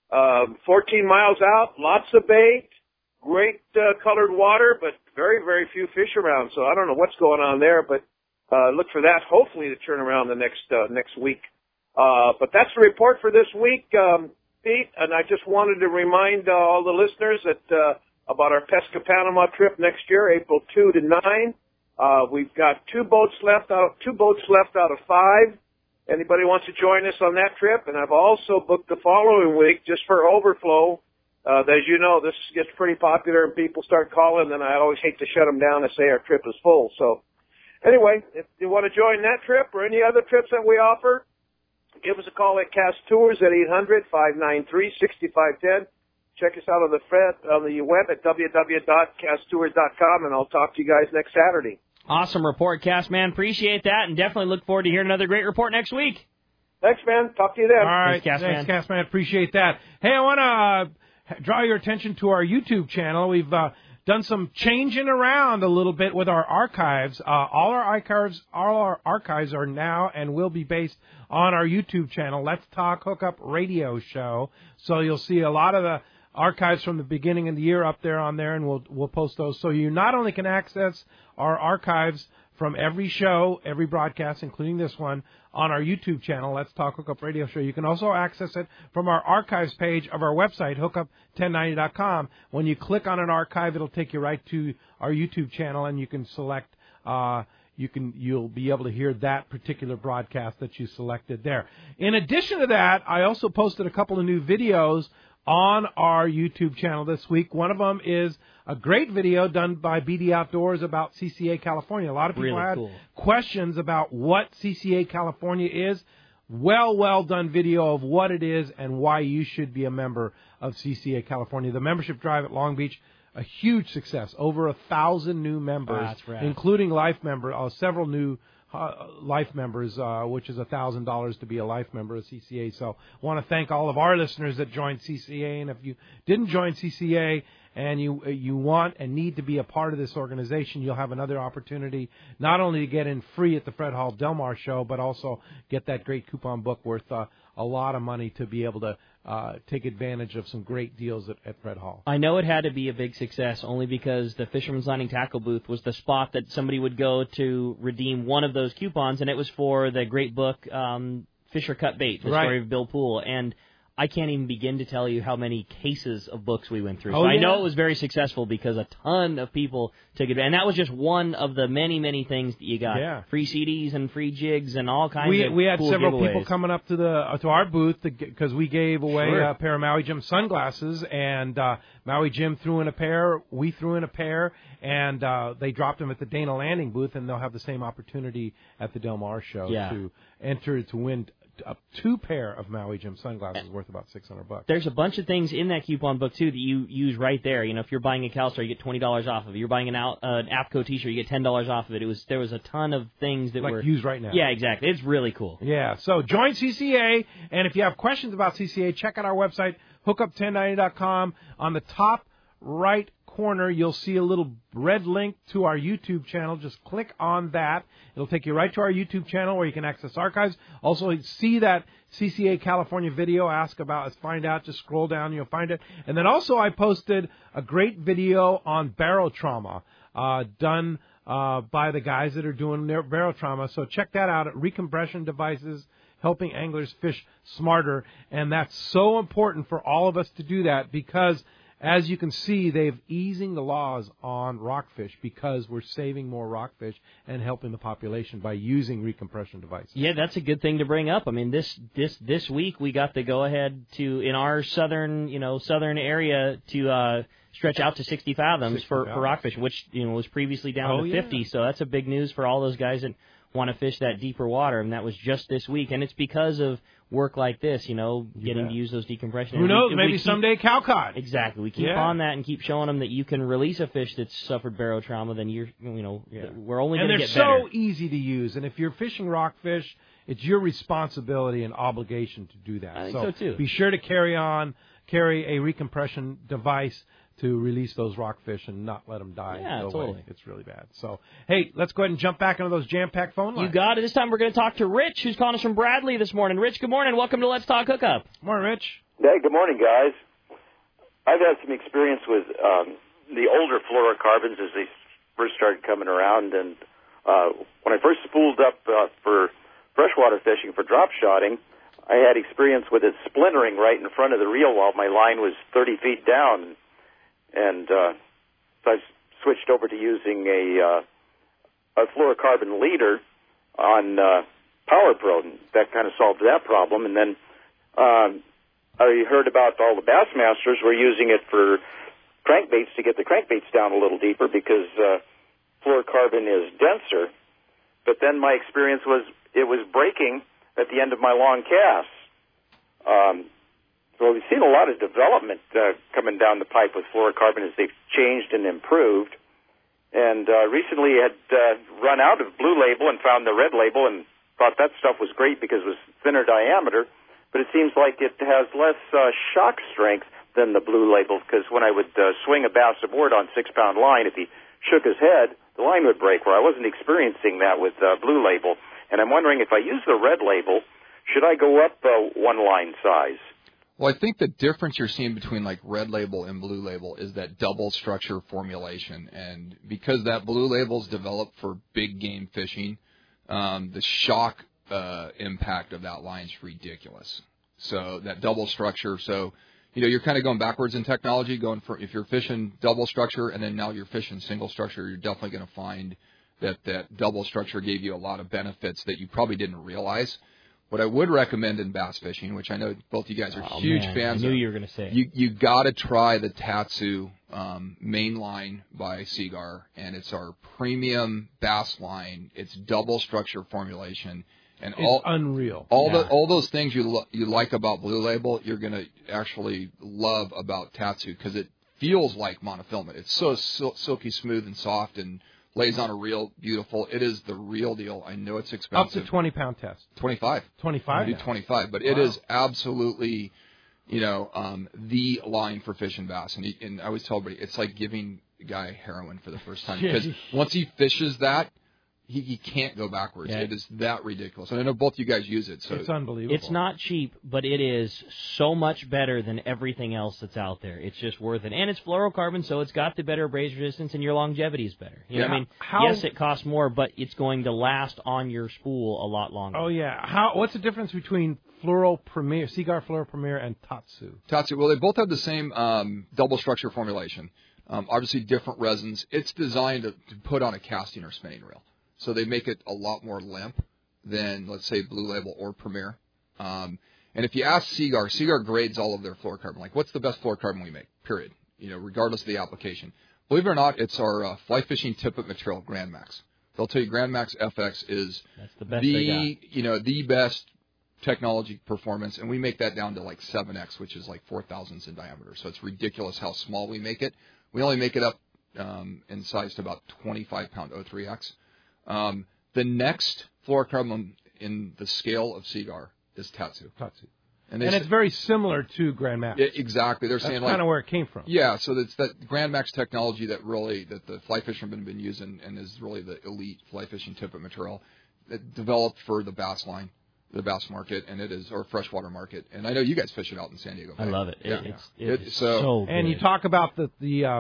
14 miles out, lots of bait, great colored water, but very, very few fish around. So I don't know what's going on there, but look for that hopefully to turn around the next week. But that's the report for this week, Pete, and I just wanted to remind all the listeners that about our Pesca Panama trip next year, April 2 to 9. We've got 2 boats left out of 5. Anybody wants to join us on that trip? And I've also booked the following week just for overflow. As you know, this gets pretty popular and people start calling, and I always hate to shut them down and say our trip is full. So anyway, if you want to join that trip or any other trips that we offer, give us a call at Cast Tours at 800-593-6510. Check us out on the web at www.casttours.com, and I'll talk to you guys next Saturday. Awesome report, Cass, man. Appreciate that, and definitely look forward to hearing another great report next week. Thanks, man. Talk to you then. All right. Thanks, Cass, man. Appreciate that. Hey, I want to draw your attention to our YouTube channel. We've done some changing around a little bit with our archives. All our archives are now and will be based on our YouTube channel, Let's Talk Hookup Radio Show. So you'll see a lot of the archives from the beginning of the year up there on there, and we'll post those. So you not only can access our archives from every show, every broadcast, including this one, on our YouTube channel, Let's Talk Hookup Radio Show. You can also access it from our archives page of our website, hookup1090.com. When you click on an archive, it'll take you right to our YouTube channel, and you can select. You'll be able to hear that particular broadcast that you selected there. In addition to that, I also posted a couple of new videos on our YouTube channel this week. One of them is a great video done by BD Outdoors about CCA California. A lot of people had questions about what CCA California is. Well done video of what it is and why you should be a member of CCA California. The membership drive at Long Beach, a huge success. Over 1,000 new members, including life members, several new life members, which is $1,000 to be a life member of CCA. So I want to thank all of our listeners that joined CCA. And if you didn't join CCA and you want and need to be a part of this organization, you'll have another opportunity not only to get in free at the Fred Hall Del Mar show, but also get that great coupon book worth a lot of money to be able to take advantage of some great deals at Fred Hall. I know it had to be a big success only because the Fisherman's Landing Tackle booth was the spot that somebody would go to redeem one of those coupons, and it was for the great book, Fisher Cut Bait, the story of Bill Poole. And I can't even begin to tell you how many cases of books we went through. Oh, so I yeah. know it was very successful because a ton of people took it. And that was just one of the many, many things that you got. Yeah. Free CDs and free jigs and all kinds of We had cool several giveaways. people coming up to our booth because we gave away Sure. a pair of Maui Jim sunglasses, and Maui Jim threw in a pair, we threw in a pair, and they dropped them at the Dana Landing booth, and they'll have the same opportunity at the Del Mar show to enter to win a 2 pair of Maui Jim sunglasses worth about $600. There's a bunch of things in that coupon book, too, that you use right there. You know, if you're buying a CalStar, you get $20 off of it. You're buying an APCO T-shirt, you get $10 off of it. There was a ton of things that were used right now. Yeah, exactly. It's really cool. Yeah, so join CCA, and if you have questions about CCA, check out our website, hookup1090.com. On the top right corner, you'll see a little red link to our YouTube channel. Just click on that. It'll take you right to our YouTube channel where you can access archives. Also, see that CCA California video, find out, just scroll down, you'll find it. And then also I posted a great video on barotrauma, done by the guys that are doing their barotrauma. So check that out at Recompression Devices, helping anglers fish smarter. And that's so important for all of us to do that because, as you can see, they've easing the laws on rockfish because we're saving more rockfish and helping the population by using recompression devices. Yeah, that's a good thing to bring up. I mean, this week we got the go-ahead to, in our southern area, to stretch out to 60 fathoms for rockfish, which was previously down to 50. So that's a big news for all those guys that want to fish that deeper water, and that was just this week. And it's because of work like this, getting to use those decompression. Who knows? Maybe someday Calcott. Exactly. We keep on that and keep showing them that you can release a fish that's suffered barotrauma. Then we're only going to get better. And they're so easy to use. And if you're fishing rockfish, it's your responsibility and obligation to do that. I think so too. Be sure to carry a recompression device to release those rockfish and not let them die. Yeah, totally. It's really bad. So, hey, let's go ahead and jump back into those jam-packed phone lines. You got it. This time we're going to talk to Rich, who's calling us from Bradley this morning. Rich, good morning. Welcome to Let's Talk Hookup. Morning, Rich. Hey, good morning, guys. I've had some experience with the older fluorocarbons as they first started coming around, and when I first spooled up for freshwater fishing for drop shotting, I had experience with it splintering right in front of the reel while my line was 30 feet down. And so I switched over to using a fluorocarbon leader on Power Pro, and that kind of solved that problem. And then I heard about all the Bassmasters were using it for crankbaits to get the crankbaits down a little deeper because fluorocarbon is denser. But then my experience was it was breaking at the end of my long casts. So we've seen a lot of development coming down the pipe with fluorocarbon as they've changed and improved. And recently I had run out of Blue Label and found the Red Label and thought that stuff was great because it was thinner diameter. But it seems like it has less shock strength than the Blue Label because when I would swing a bass aboard on 6-pound line, if he shook his head, the line would break, where I wasn't experiencing that with Blue Label. And I'm wondering if I use the Red Label, should I go up one line size? Well, I think the difference you're seeing between like Red Label and Blue Label is that double structure formulation. And because that Blue Label is developed for big game fishing, the shock impact of that line is ridiculous. So that double structure, you're kind of going backwards in technology, if you're fishing double structure and then now you're fishing single structure, you're definitely going to find that double structure gave you a lot of benefits that you probably didn't realize. What I would recommend in bass fishing, which I know both you guys are huge fans of. I knew you were going to say it. You got to try the Tatsu main line by Seagar, and it's our premium bass line. It's double structure formulation. And it's unreal. All those things you like about Blue Label, you're going to actually love about Tatsu because it feels like monofilament. It's so silky smooth and soft and lays on a reel beautiful. It is the real deal. I know it's expensive. Up to 20-pound test. 25. 25? We do 25. But it is absolutely, the line for fish and bass. And I always tell everybody, it's like giving a guy heroin for the first time. Because once he fishes that, he can't go backwards. Yeah. It is that ridiculous. And I know both you guys use it. So it's unbelievable. It's not cheap, but it is so much better than everything else that's out there. It's just worth it. And it's fluorocarbon, so it's got the better abrasion resistance, and your longevity is better. You know what I mean? Yes, it costs more, but it's going to last on your spool a lot longer. Oh, yeah. What's the difference between Fluoro Premier, Seaguar Fluoro Premier, and Tatsu. Tatsu. Well, they both have the same double structure formulation. Obviously, different resins. It's designed to put on a casting or spinning reel, so they make it a lot more limp than, let's say, Blue Label or Premier. And if you ask Seaguar grades all of their fluorocarbon. Like, what's the best fluorocarbon we make? Period. Regardless of the application. Believe it or not, it's our fly fishing tippet material, Grand Max. They'll tell you Grand Max FX is the best the best technology performance, and we make that down to like 7X, which is like 4,000ths in diameter. So it's ridiculous how small we make it. We only make it up in size to about 25-pound O3X. The next fluorocarbon in the scale of Seaguar is Tatsu. And it's very similar to Grand Max. Yeah, exactly. They're saying that's kind of where it came from. Yeah, so it's that Grand Max technology that the fly fishermen have been using and is really the elite fly fishing tippet material that developed for the bass line, the bass market, and it is, or freshwater market. And I know you guys fish it out in San Diego Bay. I love it. Yeah. It's so good. And you talk about the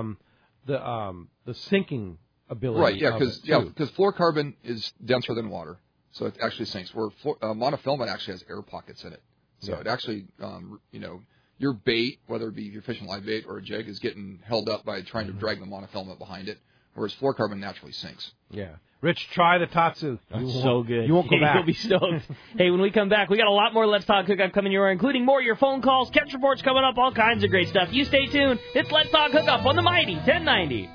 sinking ability. Right, yeah, because fluorocarbon is denser than water, so it actually sinks. Where monofilament actually has air pockets in it. So it actually, your bait, whether it be you're fishing live bait or a jig, is getting held up by trying to drag the monofilament behind it, whereas fluorocarbon naturally sinks. Yeah. Rich, try the Tatsu. So good. You won't go back. You'll be stoked. Hey, when we come back, we got a lot more Let's Talk Hookup coming your way, including more of your phone calls, catch reports coming up, all kinds of great stuff. You stay tuned. It's Let's Talk Hookup on the Mighty 1090.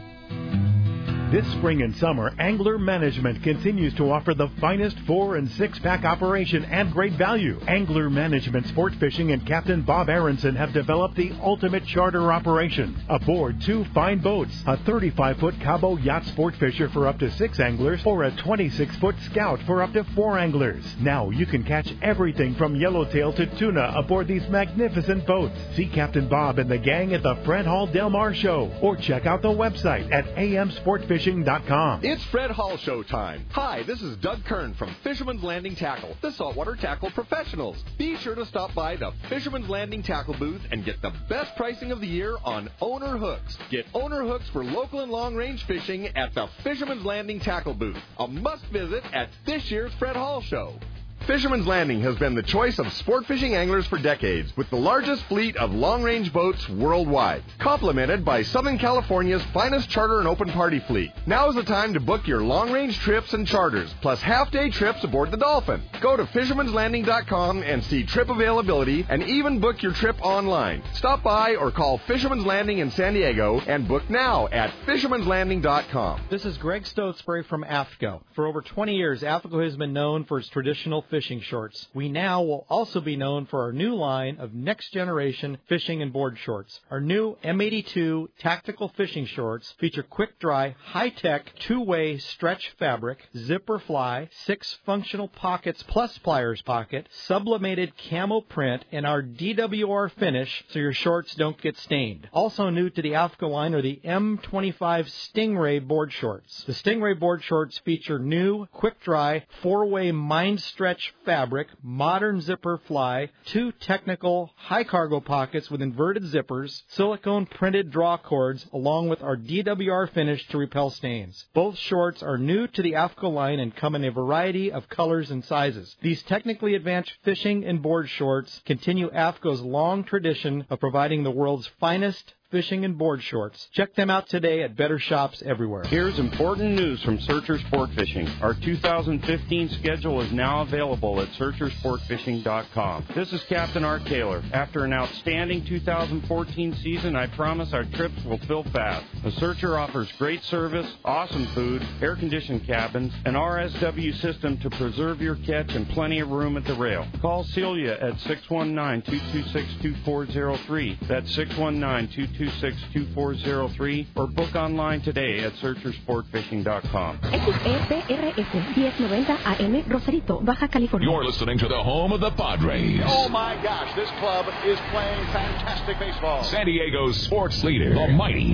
This spring and summer, Angler Management continues to offer the finest 4- and 6-pack operation and great value. Angler Management Sport Fishing and Captain Bob Aronson have developed the ultimate charter operation. Aboard 2 fine boats, a 35-foot Cabo Yacht Sport Fisher for up to 6 anglers, or a 26-foot Scout for up to 4 anglers. Now you can catch everything from yellowtail to tuna aboard these magnificent boats. See Captain Bob and the gang at the Fred Hall Del Mar Show, or check out the website at amsportfishing.com. It's Fred Hall Show time. Hi, this is Doug Kern from Fisherman's Landing Tackle, the saltwater tackle professionals. Be sure to stop by the Fisherman's Landing Tackle booth and get the best pricing of the year on owner hooks. Get owner hooks for local and long-range fishing at the Fisherman's Landing Tackle booth, a must-visit at this year's Fred Hall Show. Fisherman's Landing has been the choice of sport fishing anglers for decades, with the largest fleet of long-range boats worldwide, complemented by Southern California's finest charter and open party fleet. Now is the time to book your long-range trips and charters, plus half-day trips aboard the Dolphin. Go to fishermanslanding.com and see trip availability, and even book your trip online. Stop by or call Fisherman's Landing in San Diego and book now at fishermanslanding.com. This is Greg Stotesbury from AFCO. For over 20 years, AFCO has been known for its traditional fishing shorts. We now will also be known for our new line of next-generation fishing and board shorts. Our new M82 tactical fishing shorts feature quick-dry, high-tech, two-way stretch fabric, zipper fly, 6 functional pockets plus pliers pocket, sublimated camo print, and our DWR finish so your shorts don't get stained. Also new to the AFCO line are the M25 Stingray board shorts. The Stingray board shorts feature new, quick-dry, 4-way mind stretch fabric, modern zipper fly, 2 technical high cargo pockets with inverted zippers, silicone printed draw cords, along with our DWR finish to repel stains. Both shorts are new to the AFCO line and come in a variety of colors and sizes. These technically advanced fishing and board shorts continue AFCO's long tradition of providing the world's finest fishing and board shorts. Check them out today at better shops everywhere. Here's important news from Searcher Sport Fishing. Our 2015 schedule is now available at searchersportfishing.com. This is Captain Art Taylor. After an outstanding 2014 season, I promise our trips will fill fast. The Searcher offers great service, awesome food, air-conditioned cabins, an RSW system to preserve your catch, and plenty of room at the rail. Call Celia at 619-226-2403. That's 619-226-2403, or book online today at searchersportfishing.com. XEPRS 1090 AM, Rosarito, Baja California. You're listening to the home of the Padres. Oh my gosh, this club is playing fantastic baseball. San Diego's sports leader, the Mighty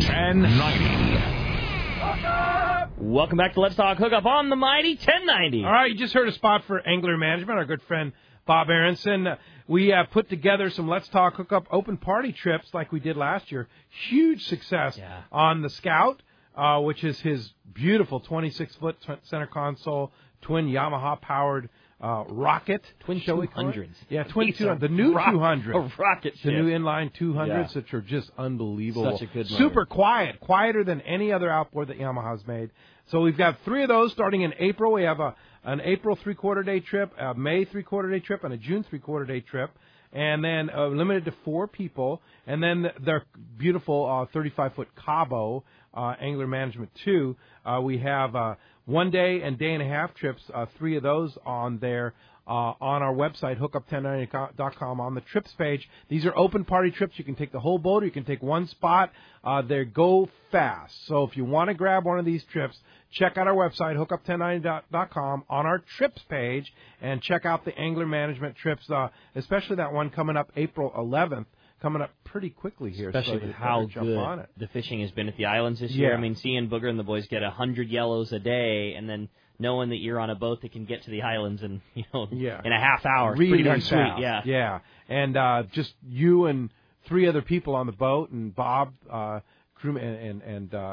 1090. Welcome back to Let's Talk Hookup on the Mighty 1090. All right, you just heard a spot for Angler Management, our good friend Bob Aronson. We put together some Let's Talk Hookup open party trips like we did last year. Huge success on the Scout, which is his beautiful 26-foot center console, twin Yamaha-powered Rocket. Twin 200s. Yeah, Twin 200. The new 200. A rocket ship. The new inline 200s, which are just unbelievable. Such a good motor. Super quiet. Quieter than any other outboard that Yamaha's made. So we've got 3 of those starting in April. We have an April 3/4 day trip, a May 3/4 day trip, and a June 3/4 day trip. And then limited to 4 people. And then their beautiful 35-foot Cabo Angler Management 2. We have 1 day and day and a half trips, 3 of those on there on our website, hookup1090.com, on the trips page. These are open party trips. You can take the whole boat or you can take one spot. They go fast. So if you want to grab one of these trips, check out our website, hookup1090.com, on our trips page, and check out the Angler Management trips, especially that one coming up April 11th. Coming up pretty quickly here. Especially with how good the fishing has been at the islands this year. I mean, seeing Booger and the boys get 100 yellows a day, and then knowing that you're on a boat that can get to the islands in a half hour. Really pretty darn sweet. Fast. Yeah. And just you and 3 other people on the boat, and Bob, crewman,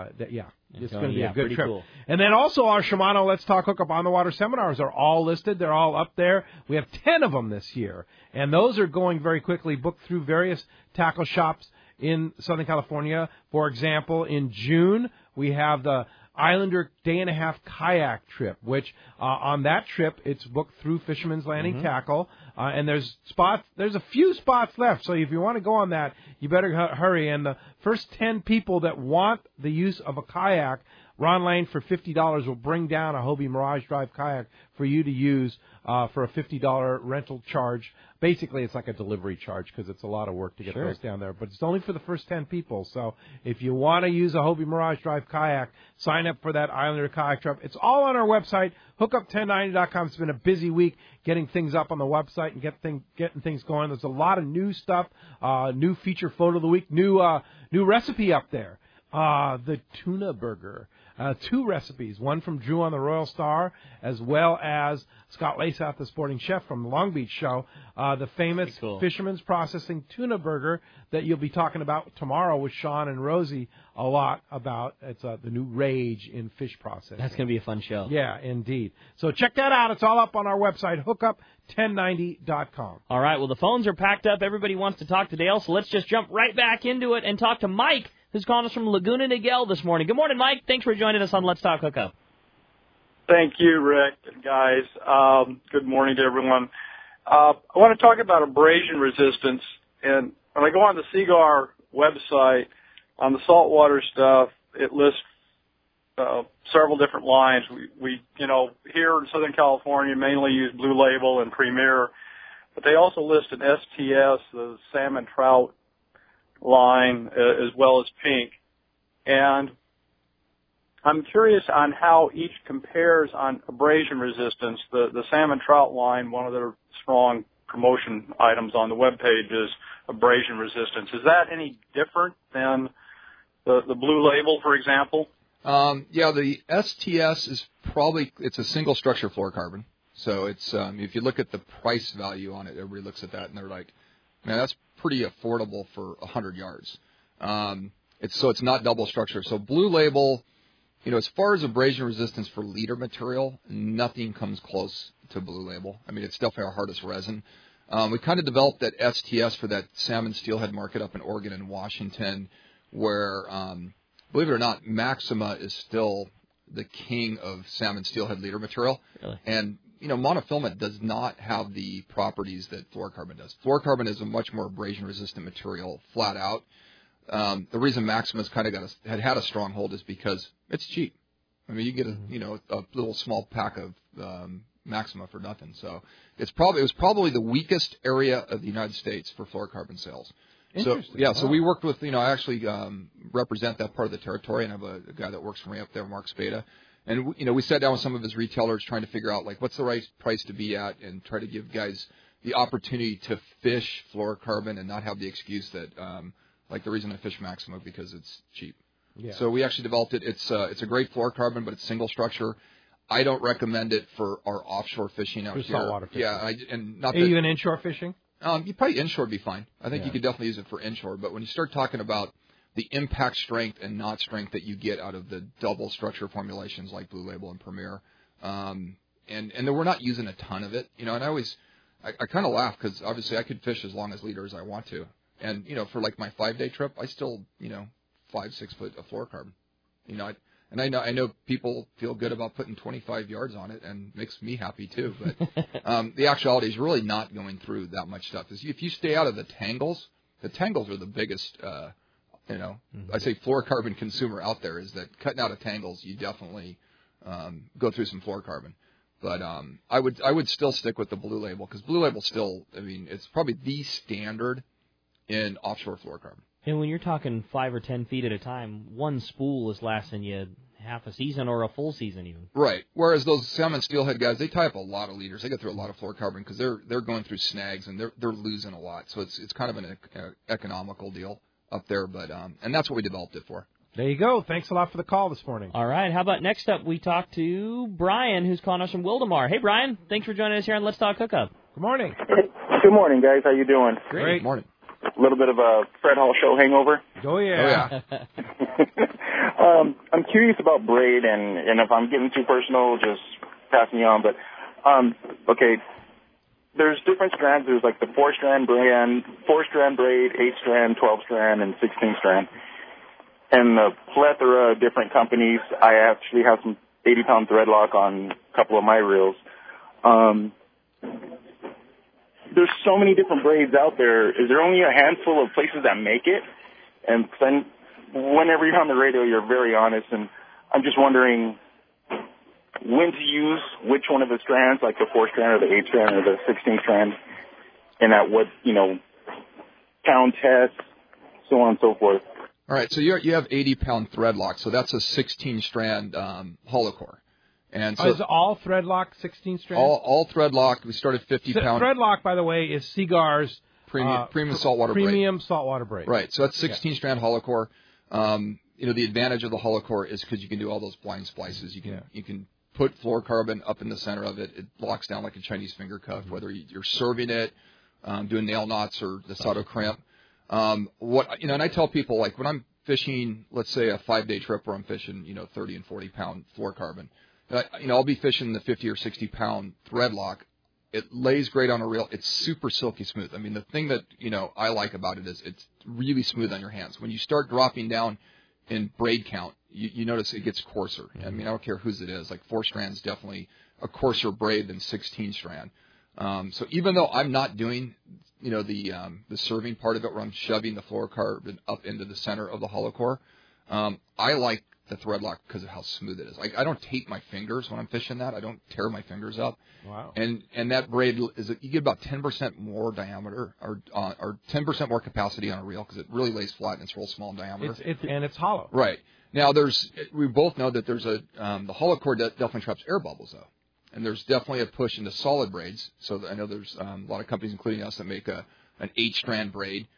it's going to be a good trip. Cool. And then also our Shimano Let's Talk Hookup on the Water seminars are all listed. They're all up there. We have 10 of them this year, and those are going very quickly, booked through various tackle shops in Southern California. For example, in June, we have the Islander day-and-a-half kayak trip, which on that trip, it's booked through Fisherman's Landing Tackle, and there's a few spots left, so if you want to go on that, you better hurry. And the first 10 people that want the use of a kayak, Ron Lane for $50 will bring down a Hobie Mirage Drive kayak for you to use for a $50 rental charge. Basically, it's like a delivery charge because it's a lot of work to get those down there. But it's only for the first 10 people. So if you want to use a Hobie Mirage Drive kayak, sign up for that Islander kayak trip. It's all on our website, hookup1090.com. It's been a busy week getting things up on the website and getting things going. There's a lot of new stuff, new feature photo of the week, new recipe up there. The tuna burger. 2 recipes, one from Drew on the Royal Star, as well as Scott Lasout, the sporting chef from the Long Beach show, the famous Fisherman's Processing tuna burger that you'll be talking about tomorrow with Sean and Rosie a lot about. It's the new rage in fish processing. That's going to be a fun show. Yeah, indeed. So check that out. It's all up on our website, hookup1090.com. All right, well, the phones are packed up. Everybody wants to talk to Dale, so let's just jump right back into it and talk to Mike, who's calling us from Laguna Niguel this morning. Good morning, Mike. Thanks for joining us on Let's Talk Hookup. Thank you, Rick and guys. Good morning to everyone. I want to talk about abrasion resistance. And when I go on the Seaguar website, on the saltwater stuff, it lists several different lines. We here in Southern California mainly use Blue Label and Premier, but they also list an STS, the salmon trout line, as well as Pink. And I'm curious on how each compares on abrasion resistance. The salmon trout line, one of their strong promotion items on the webpage is abrasion resistance. Is that any different than the Blue Label, for example? The STS is it's a single structure fluorocarbon. So it's if you look at the price value on it, everybody looks at that and they're like, man, that's pretty affordable for 100 yards. It's not double structure. So Blue Label, as far as abrasion resistance for leader material, nothing comes close to Blue Label. I mean, it's definitely our hardest resin. We kind of developed that STS for that salmon steelhead market up in Oregon and Washington, where, believe it or not, Maxima is still the king of salmon steelhead leader material. Really? And monofilament does not have the properties that fluorocarbon does. Fluorocarbon is a much more abrasion-resistant material, flat out. The reason Maxima's kind of had a stronghold is because it's cheap. I mean, you get a little small pack of Maxima for nothing. So it was probably the weakest area of the United States for fluorocarbon sales. So so we worked with I actually represent that part of the territory, and I have a guy that works for me up there, Mark Spada. And, we sat down with some of his retailers trying to figure out, what's the right price to be at and try to give guys the opportunity to fish fluorocarbon and not have the excuse that, the reason I fish Maxima because it's cheap. Yeah. So we actually developed it. It's a great fluorocarbon, but it's single structure. I don't recommend it for our offshore fishing out here. Saltwater fishing. Yeah, even inshore fishing? You probably inshore would be fine. I think you could definitely use it for inshore. But when you start talking about the impact strength and knot strength that you get out of the double structure formulations like Blue Label and Premier, and then we're not using a ton of it, and I kind of laugh because obviously I could fish as long as leader as I want to, and for like my 5-day trip, I still 5-6 foot of fluorocarbon, and I know people feel good about putting 25 yards on it, and makes me happy too. But the actuality is really not going through that much stuff. If you stay out of the tangles are the biggest. I say fluorocarbon consumer out there is that cutting out of tangles, you definitely go through some fluorocarbon. But I would still stick with the Blue Label because Blue Label still, it's probably the standard in offshore fluorocarbon. And when you're talking 5 or 10 feet at a time, one spool is lasting you half a season or a full season even. Right. Whereas those salmon steelhead guys, they tie up a lot of leaders. They go through a lot of fluorocarbon because they're going through snags and they're losing a lot. So it's kind of an economical deal up there. But and that's what we developed it for. There you go. Thanks a lot for the call this morning. All right. How about next up we talk to Brian, who's calling us from Wildemar. Hey, Brian. Thanks for joining us here on Let's Talk Hookup. Good morning. Good morning, guys. How you doing? Great. Good morning. A little bit of a Fred Hall show hangover. Oh, yeah. I'm curious about braid, and if I'm getting too personal, just pass me on. But, okay, there's different strands. There's like the 4-strand braid, 8-strand, 12-strand, and 16-strand. And the plethora of different companies. I actually have some 80-pound thread lock on a couple of my reels. There's so many different braids out there. Is there only a handful of places that make it? And whenever you're on the radio, you're very honest. And I'm just wondering when to use which one of the strands, like the 4-strand or the 8-strand or the 16-strand, and at what, pound test, so on and so forth. All right, so you have 80-pound thread lock, so that's a 16-strand hollow core. And so is all thread lock 16 strand? All thread lock. We started 50-pound. Thread lock, by the way, is Seagar's premium saltwater braid. Premium saltwater braid. Right. So that's 16-strand hollow core. The advantage of the hollow core is because you can do all those blind splices. You can put fluorocarbon up in the center of it. It locks down like a Chinese finger cuff, whether you're serving it, doing nail knots or the Sato cramp. And I tell people, like, when I'm fishing, let's say a 5-day trip where I'm fishing, 30 and 40-pound fluorocarbon, I'll be fishing the 50 or 60-pound thread lock. It lays great on a reel. It's super silky smooth. I mean, the thing that, I like about it is it's really smooth on your hands. When you start dropping down in braid count, you notice it gets coarser. I mean, I don't care whose it is. Like 4-strand is definitely a coarser braid than 16-strand. So even though I'm not doing, the serving part of it where I'm shoving the fluorocarbon up into the center of the hollow core, I like the thread lock because of how smooth it is. Like, I don't tape my fingers when I'm fishing that. I don't tear my fingers up. Wow. And that braid you get about 10% more diameter or 10% more capacity on a reel because it really lays flat and it's real small in diameter. And it's hollow. Right. Now we both know that there's the hollow core definitely traps air bubbles though. And there's definitely a push into solid braids. So I know there's a lot of companies, including us, that make an 8-strand braid.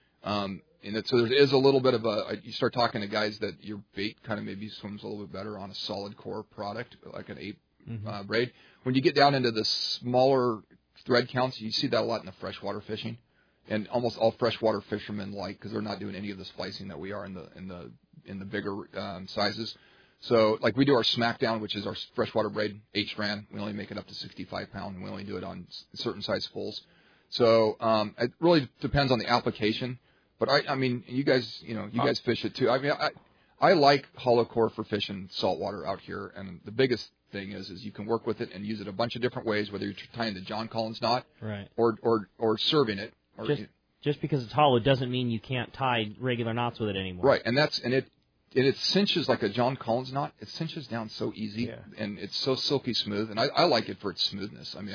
So there is a little bit of you start talking to guys that your bait kind of maybe swims a little bit better on a solid core product, like an 8 braid. When you get down into the smaller thread counts, you see that a lot in the freshwater fishing. And almost all freshwater fishermen because they're not doing any of the splicing that we are in the bigger sizes. So, like, we do our Smackdown, which is our freshwater braid, 8-strand. We only make it up to 65-pound, and we only do it on certain size spools. So, it really depends on the application. But I mean, you guys fish it too. I mean, I like hollow core for fishing saltwater out here, and the biggest thing is you can work with it and use it a bunch of different ways, whether you're tying the John Collins knot, right, or serving it. Just because it's hollow doesn't mean you can't tie regular knots with it anymore. Right, and it cinches like a John Collins knot. It cinches down so easy, and it's so silky smooth, and I like it for its smoothness. I mean,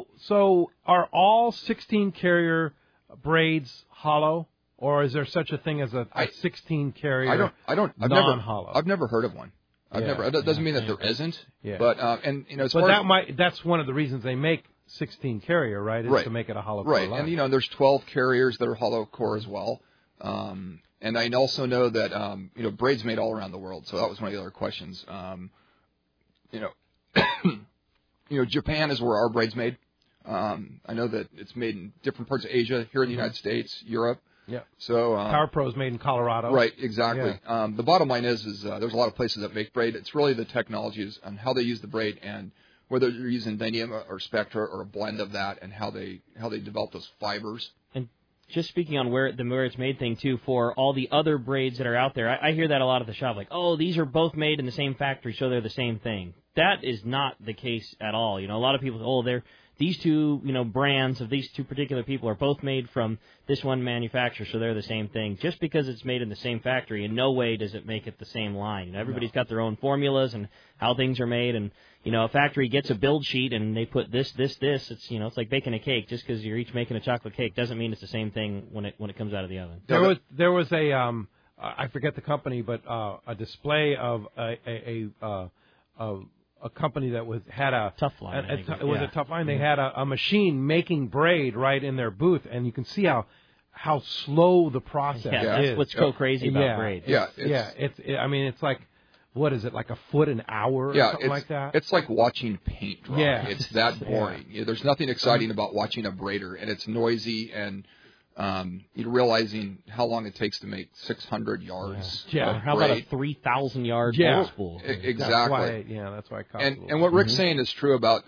so are all 16 carrier braids hollow, or is there such a thing as a 16 carrier? Non-hollow. I've never heard of one. It doesn't mean that there isn't. Yeah. But that's one of the reasons they make 16 carrier, right? Is to make it a hollow core. Right, and there's 12 carriers that are hollow core as well. And I also know that braids made all around the world. So that was one of the other questions. Japan is where our braids made. I know that it's made in different parts of Asia, here in the United States, Europe. Yeah. So Power Pro's made in Colorado. Right, exactly. Yeah. The bottom line is there's a lot of places that make braid. It's really the technologies and how they use the braid and whether they're using Dyneema or Spectra or a blend of that, and how they develop those fibers. And just speaking on where it's made thing, too, for all the other braids that are out there, I hear that a lot at the shop, like, oh, these are both made in the same factory, so they're the same thing. That is not the case at all. You know, a lot of people, these two, brands of these two particular people are both made from this one manufacturer, so they're the same thing. Just because it's made in the same factory, in no way does it make it the same line. You know, everybody's got their own formulas and how things are made, and a factory gets a build sheet and they put this. It's it's like baking a cake. Just because you're each making a chocolate cake doesn't mean it's the same thing when it comes out of the oven. There was a I forget the company, but a display of a company that had a Tough Line. It was a Tough Line. They had a machine making braid right in their booth, and you can see how slow the process is. That's what's so crazy about braid. It's like, what is it, like a foot an hour or something like that? It's like watching paint dry. Yeah. It's that boring. Yeah, there's nothing exciting about watching a braider, and it's noisy, and realizing how long it takes to make 600 yards. Yeah. How about a 3,000 yard old spool? Exactly. That's why it costs and what Rick's saying is true about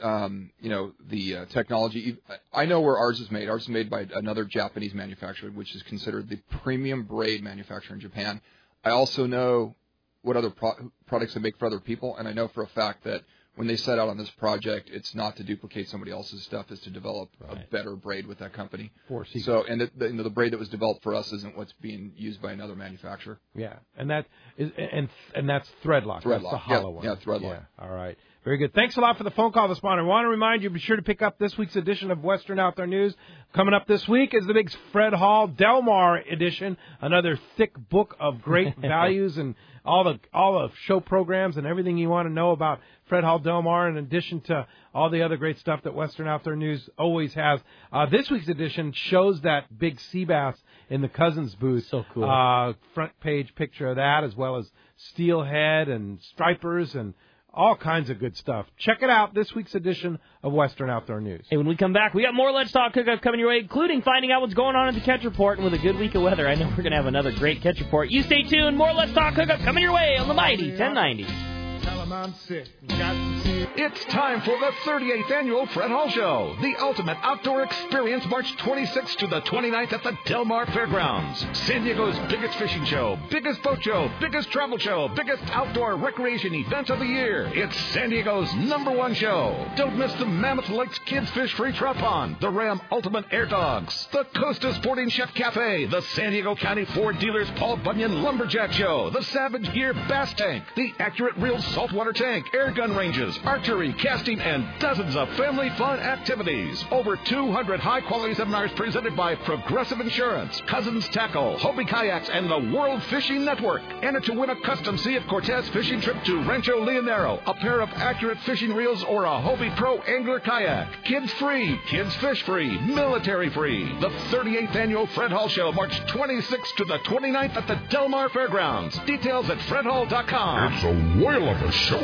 the technology. I know where ours is made. Ours is made by another Japanese manufacturer, which is considered the premium braid manufacturer in Japan. I also know what other products they make for other people, and I know for a fact that when they set out on this project, it's not to duplicate somebody else's stuff, it's to develop a better braid with that company. So, and the braid that was developed for us isn't what's being used by another manufacturer. Yeah, and that is and that's Threadlock. That's the hollow one. Yeah, Threadlock. Yeah. All right. Very good. Thanks a lot for the phone call this morning. I want to remind you, be sure to pick up this week's edition of Western Outdoor News. Coming up this week is the big Fred Hall Del Mar edition, another thick book of great values and all the show programs and everything you want to know about Fred Hall Del Mar, in addition to all the other great stuff that Western Outdoor News always has. This week's edition shows that big sea bass in the Cousins booth. So cool. Front page picture of that, as well as steelhead and stripers and all kinds of good stuff. Check it out, this week's edition of Western Outdoor News. Hey, when we come back, we got more Let's Talk Cook-Up coming your way, including finding out what's going on at the Catch Report. And with a good week of weather, I know we're going to have another great Catch Report. You stay tuned. More Let's Talk Cook-Up coming your way on the Mighty 1090. Tell 'em I'm sick. Got to see it. It's time for the 38th annual Fred Hall Show, the ultimate outdoor experience, March 26th to the 29th at the Del Mar Fairgrounds. San Diego's biggest fishing show, biggest boat show, biggest travel show, biggest outdoor recreation event of the year. It's San Diego's #1 show. Don't miss the Mammoth Lakes Kids Fish Free Trout Pond, the Ram Ultimate Air Dogs, the Costa Sporting Chef Cafe, the San Diego County Ford Dealers Paul Bunyan Lumberjack Show, the Savage Gear Bass Tank, the Accurate Reels Saltwater Tank, air gun ranges, archery, casting, and dozens of family fun activities. Over 200 high-quality seminars presented by Progressive Insurance, Cousins Tackle, Hobie Kayaks, and the World Fishing Network. Enter to win a custom Sea of Cortez fishing trip to Rancho Leonero, a pair of Accurate fishing reels, or a Hobie Pro Angler Kayak. Kids free, kids fish free, military free. The 38th annual Fred Hall Show, March 26th to the 29th at the Del Mar Fairgrounds. Details at fredhall.com. It's a whale of a show.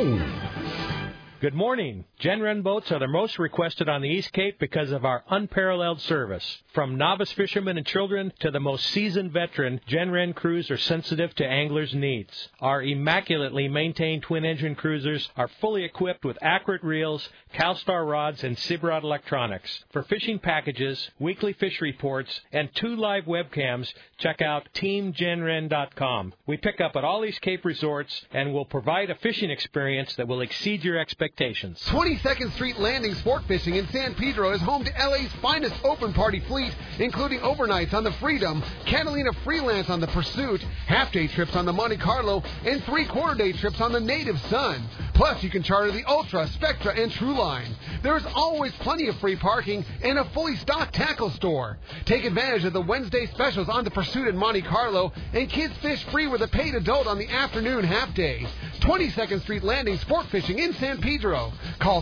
Good morning. Gen-Ren boats are the most requested on the East Cape because of our unparalleled service. From novice fishermen and children to the most seasoned veteran, Gen-Ren crews are sensitive to anglers' needs. Our immaculately maintained twin-engine cruisers are fully equipped with Accurate reels, CalStar rods, and Sibrod electronics. For fishing packages, weekly fish reports, and 2 live webcams, check out TeamGenRen.com. We pick up at all East Cape resorts and will provide a fishing experience that will exceed your expectations. 22nd Street Landing Sport Fishing in San Pedro is home to LA's finest open party fleet, including overnights on the Freedom, Catalina Freelance on the Pursuit, half-day trips on the Monte Carlo, and 3/4-day trips on the Native Sun. Plus, you can charter the Ultra, Spectra, and Trueline. There is always plenty of free parking and a fully stocked tackle store. Take advantage of the Wednesday specials on the Pursuit and Monte Carlo, and kids fish free with a paid adult on the afternoon half-day. 22nd Street Landing Sport Fishing in San Pedro. Call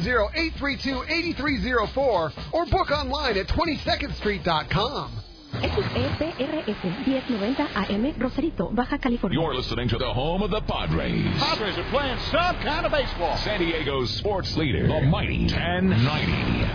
310-832-8304 or book online at 22ndstreet.com. XEPRS 1090 AM Rosarito, Baja California. You're listening to the home of the Padres. Padres are playing some kind of baseball. San Diego's sports leader, the Mighty 1090.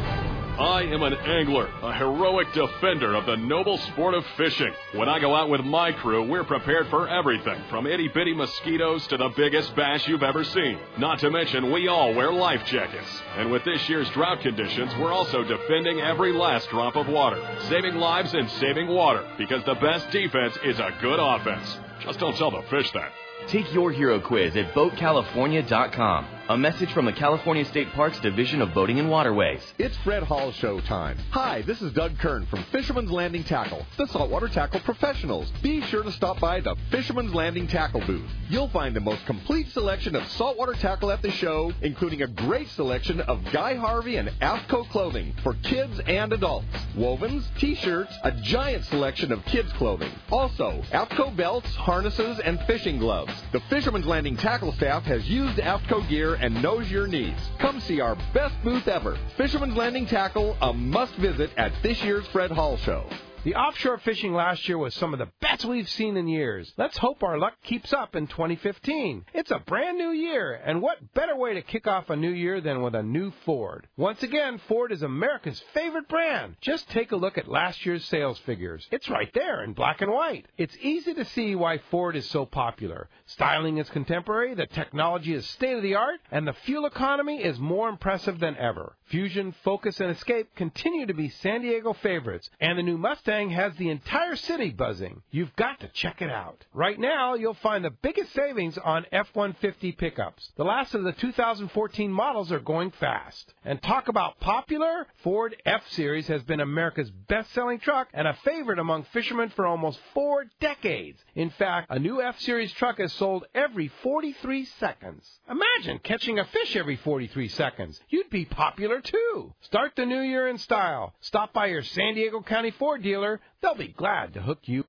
I am an angler, a heroic defender of the noble sport of fishing. When I go out with my crew, we're prepared for everything, from itty-bitty mosquitoes to the biggest bass you've ever seen. Not to mention, we all wear life jackets. And with this year's drought conditions, we're also defending every last drop of water, saving lives and saving water, because the best defense is a good offense. Just don't tell the fish that. Take your hero quiz at BoatCalifornia.com. A message from the California State Parks Division of Boating and Waterways. It's Fred Hall Show time. Hi, this is Doug Kern from Fisherman's Landing Tackle, the saltwater tackle professionals. Be sure to stop by the Fisherman's Landing Tackle booth. You'll find the most complete selection of saltwater tackle at the show, including a great selection of Guy Harvey and AFTCO clothing for kids and adults. Wovens, t-shirts, a giant selection of kids' clothing. Also, AFTCO belts, harnesses, and fishing gloves. The Fisherman's Landing Tackle staff has used AFTCO gear and knows your needs. Come see our best booth ever. Fisherman's Landing Tackle, a must-visit at this year's Fred Hall Show. The offshore fishing last year was some of the best we've seen in years. Let's hope our luck keeps up in 2015. It's a brand new year, and what better way to kick off a new year than with a new Ford? Once again, Ford is America's favorite brand. Just take a look at last year's sales figures. It's right there in black and white. It's easy to see why Ford is so popular. Styling is contemporary, the technology is state-of-the-art, and the fuel economy is more impressive than ever. Fusion, Focus, and Escape continue to be San Diego favorites, and the new Mustang has the entire city buzzing. You've got to check it out. Right now, you'll find the biggest savings on F-150 pickups. The last of the 2014 models are going fast. And talk about popular, Ford F-Series has been America's best-selling truck and a favorite among fishermen for almost 4 decades. In fact, a new F-Series truck is sold every 43 seconds. Imagine catching a fish every 43 seconds. You'd be popular, too. Start the new year in style. Stop by your San Diego County Ford dealer. They'll be glad to hook you.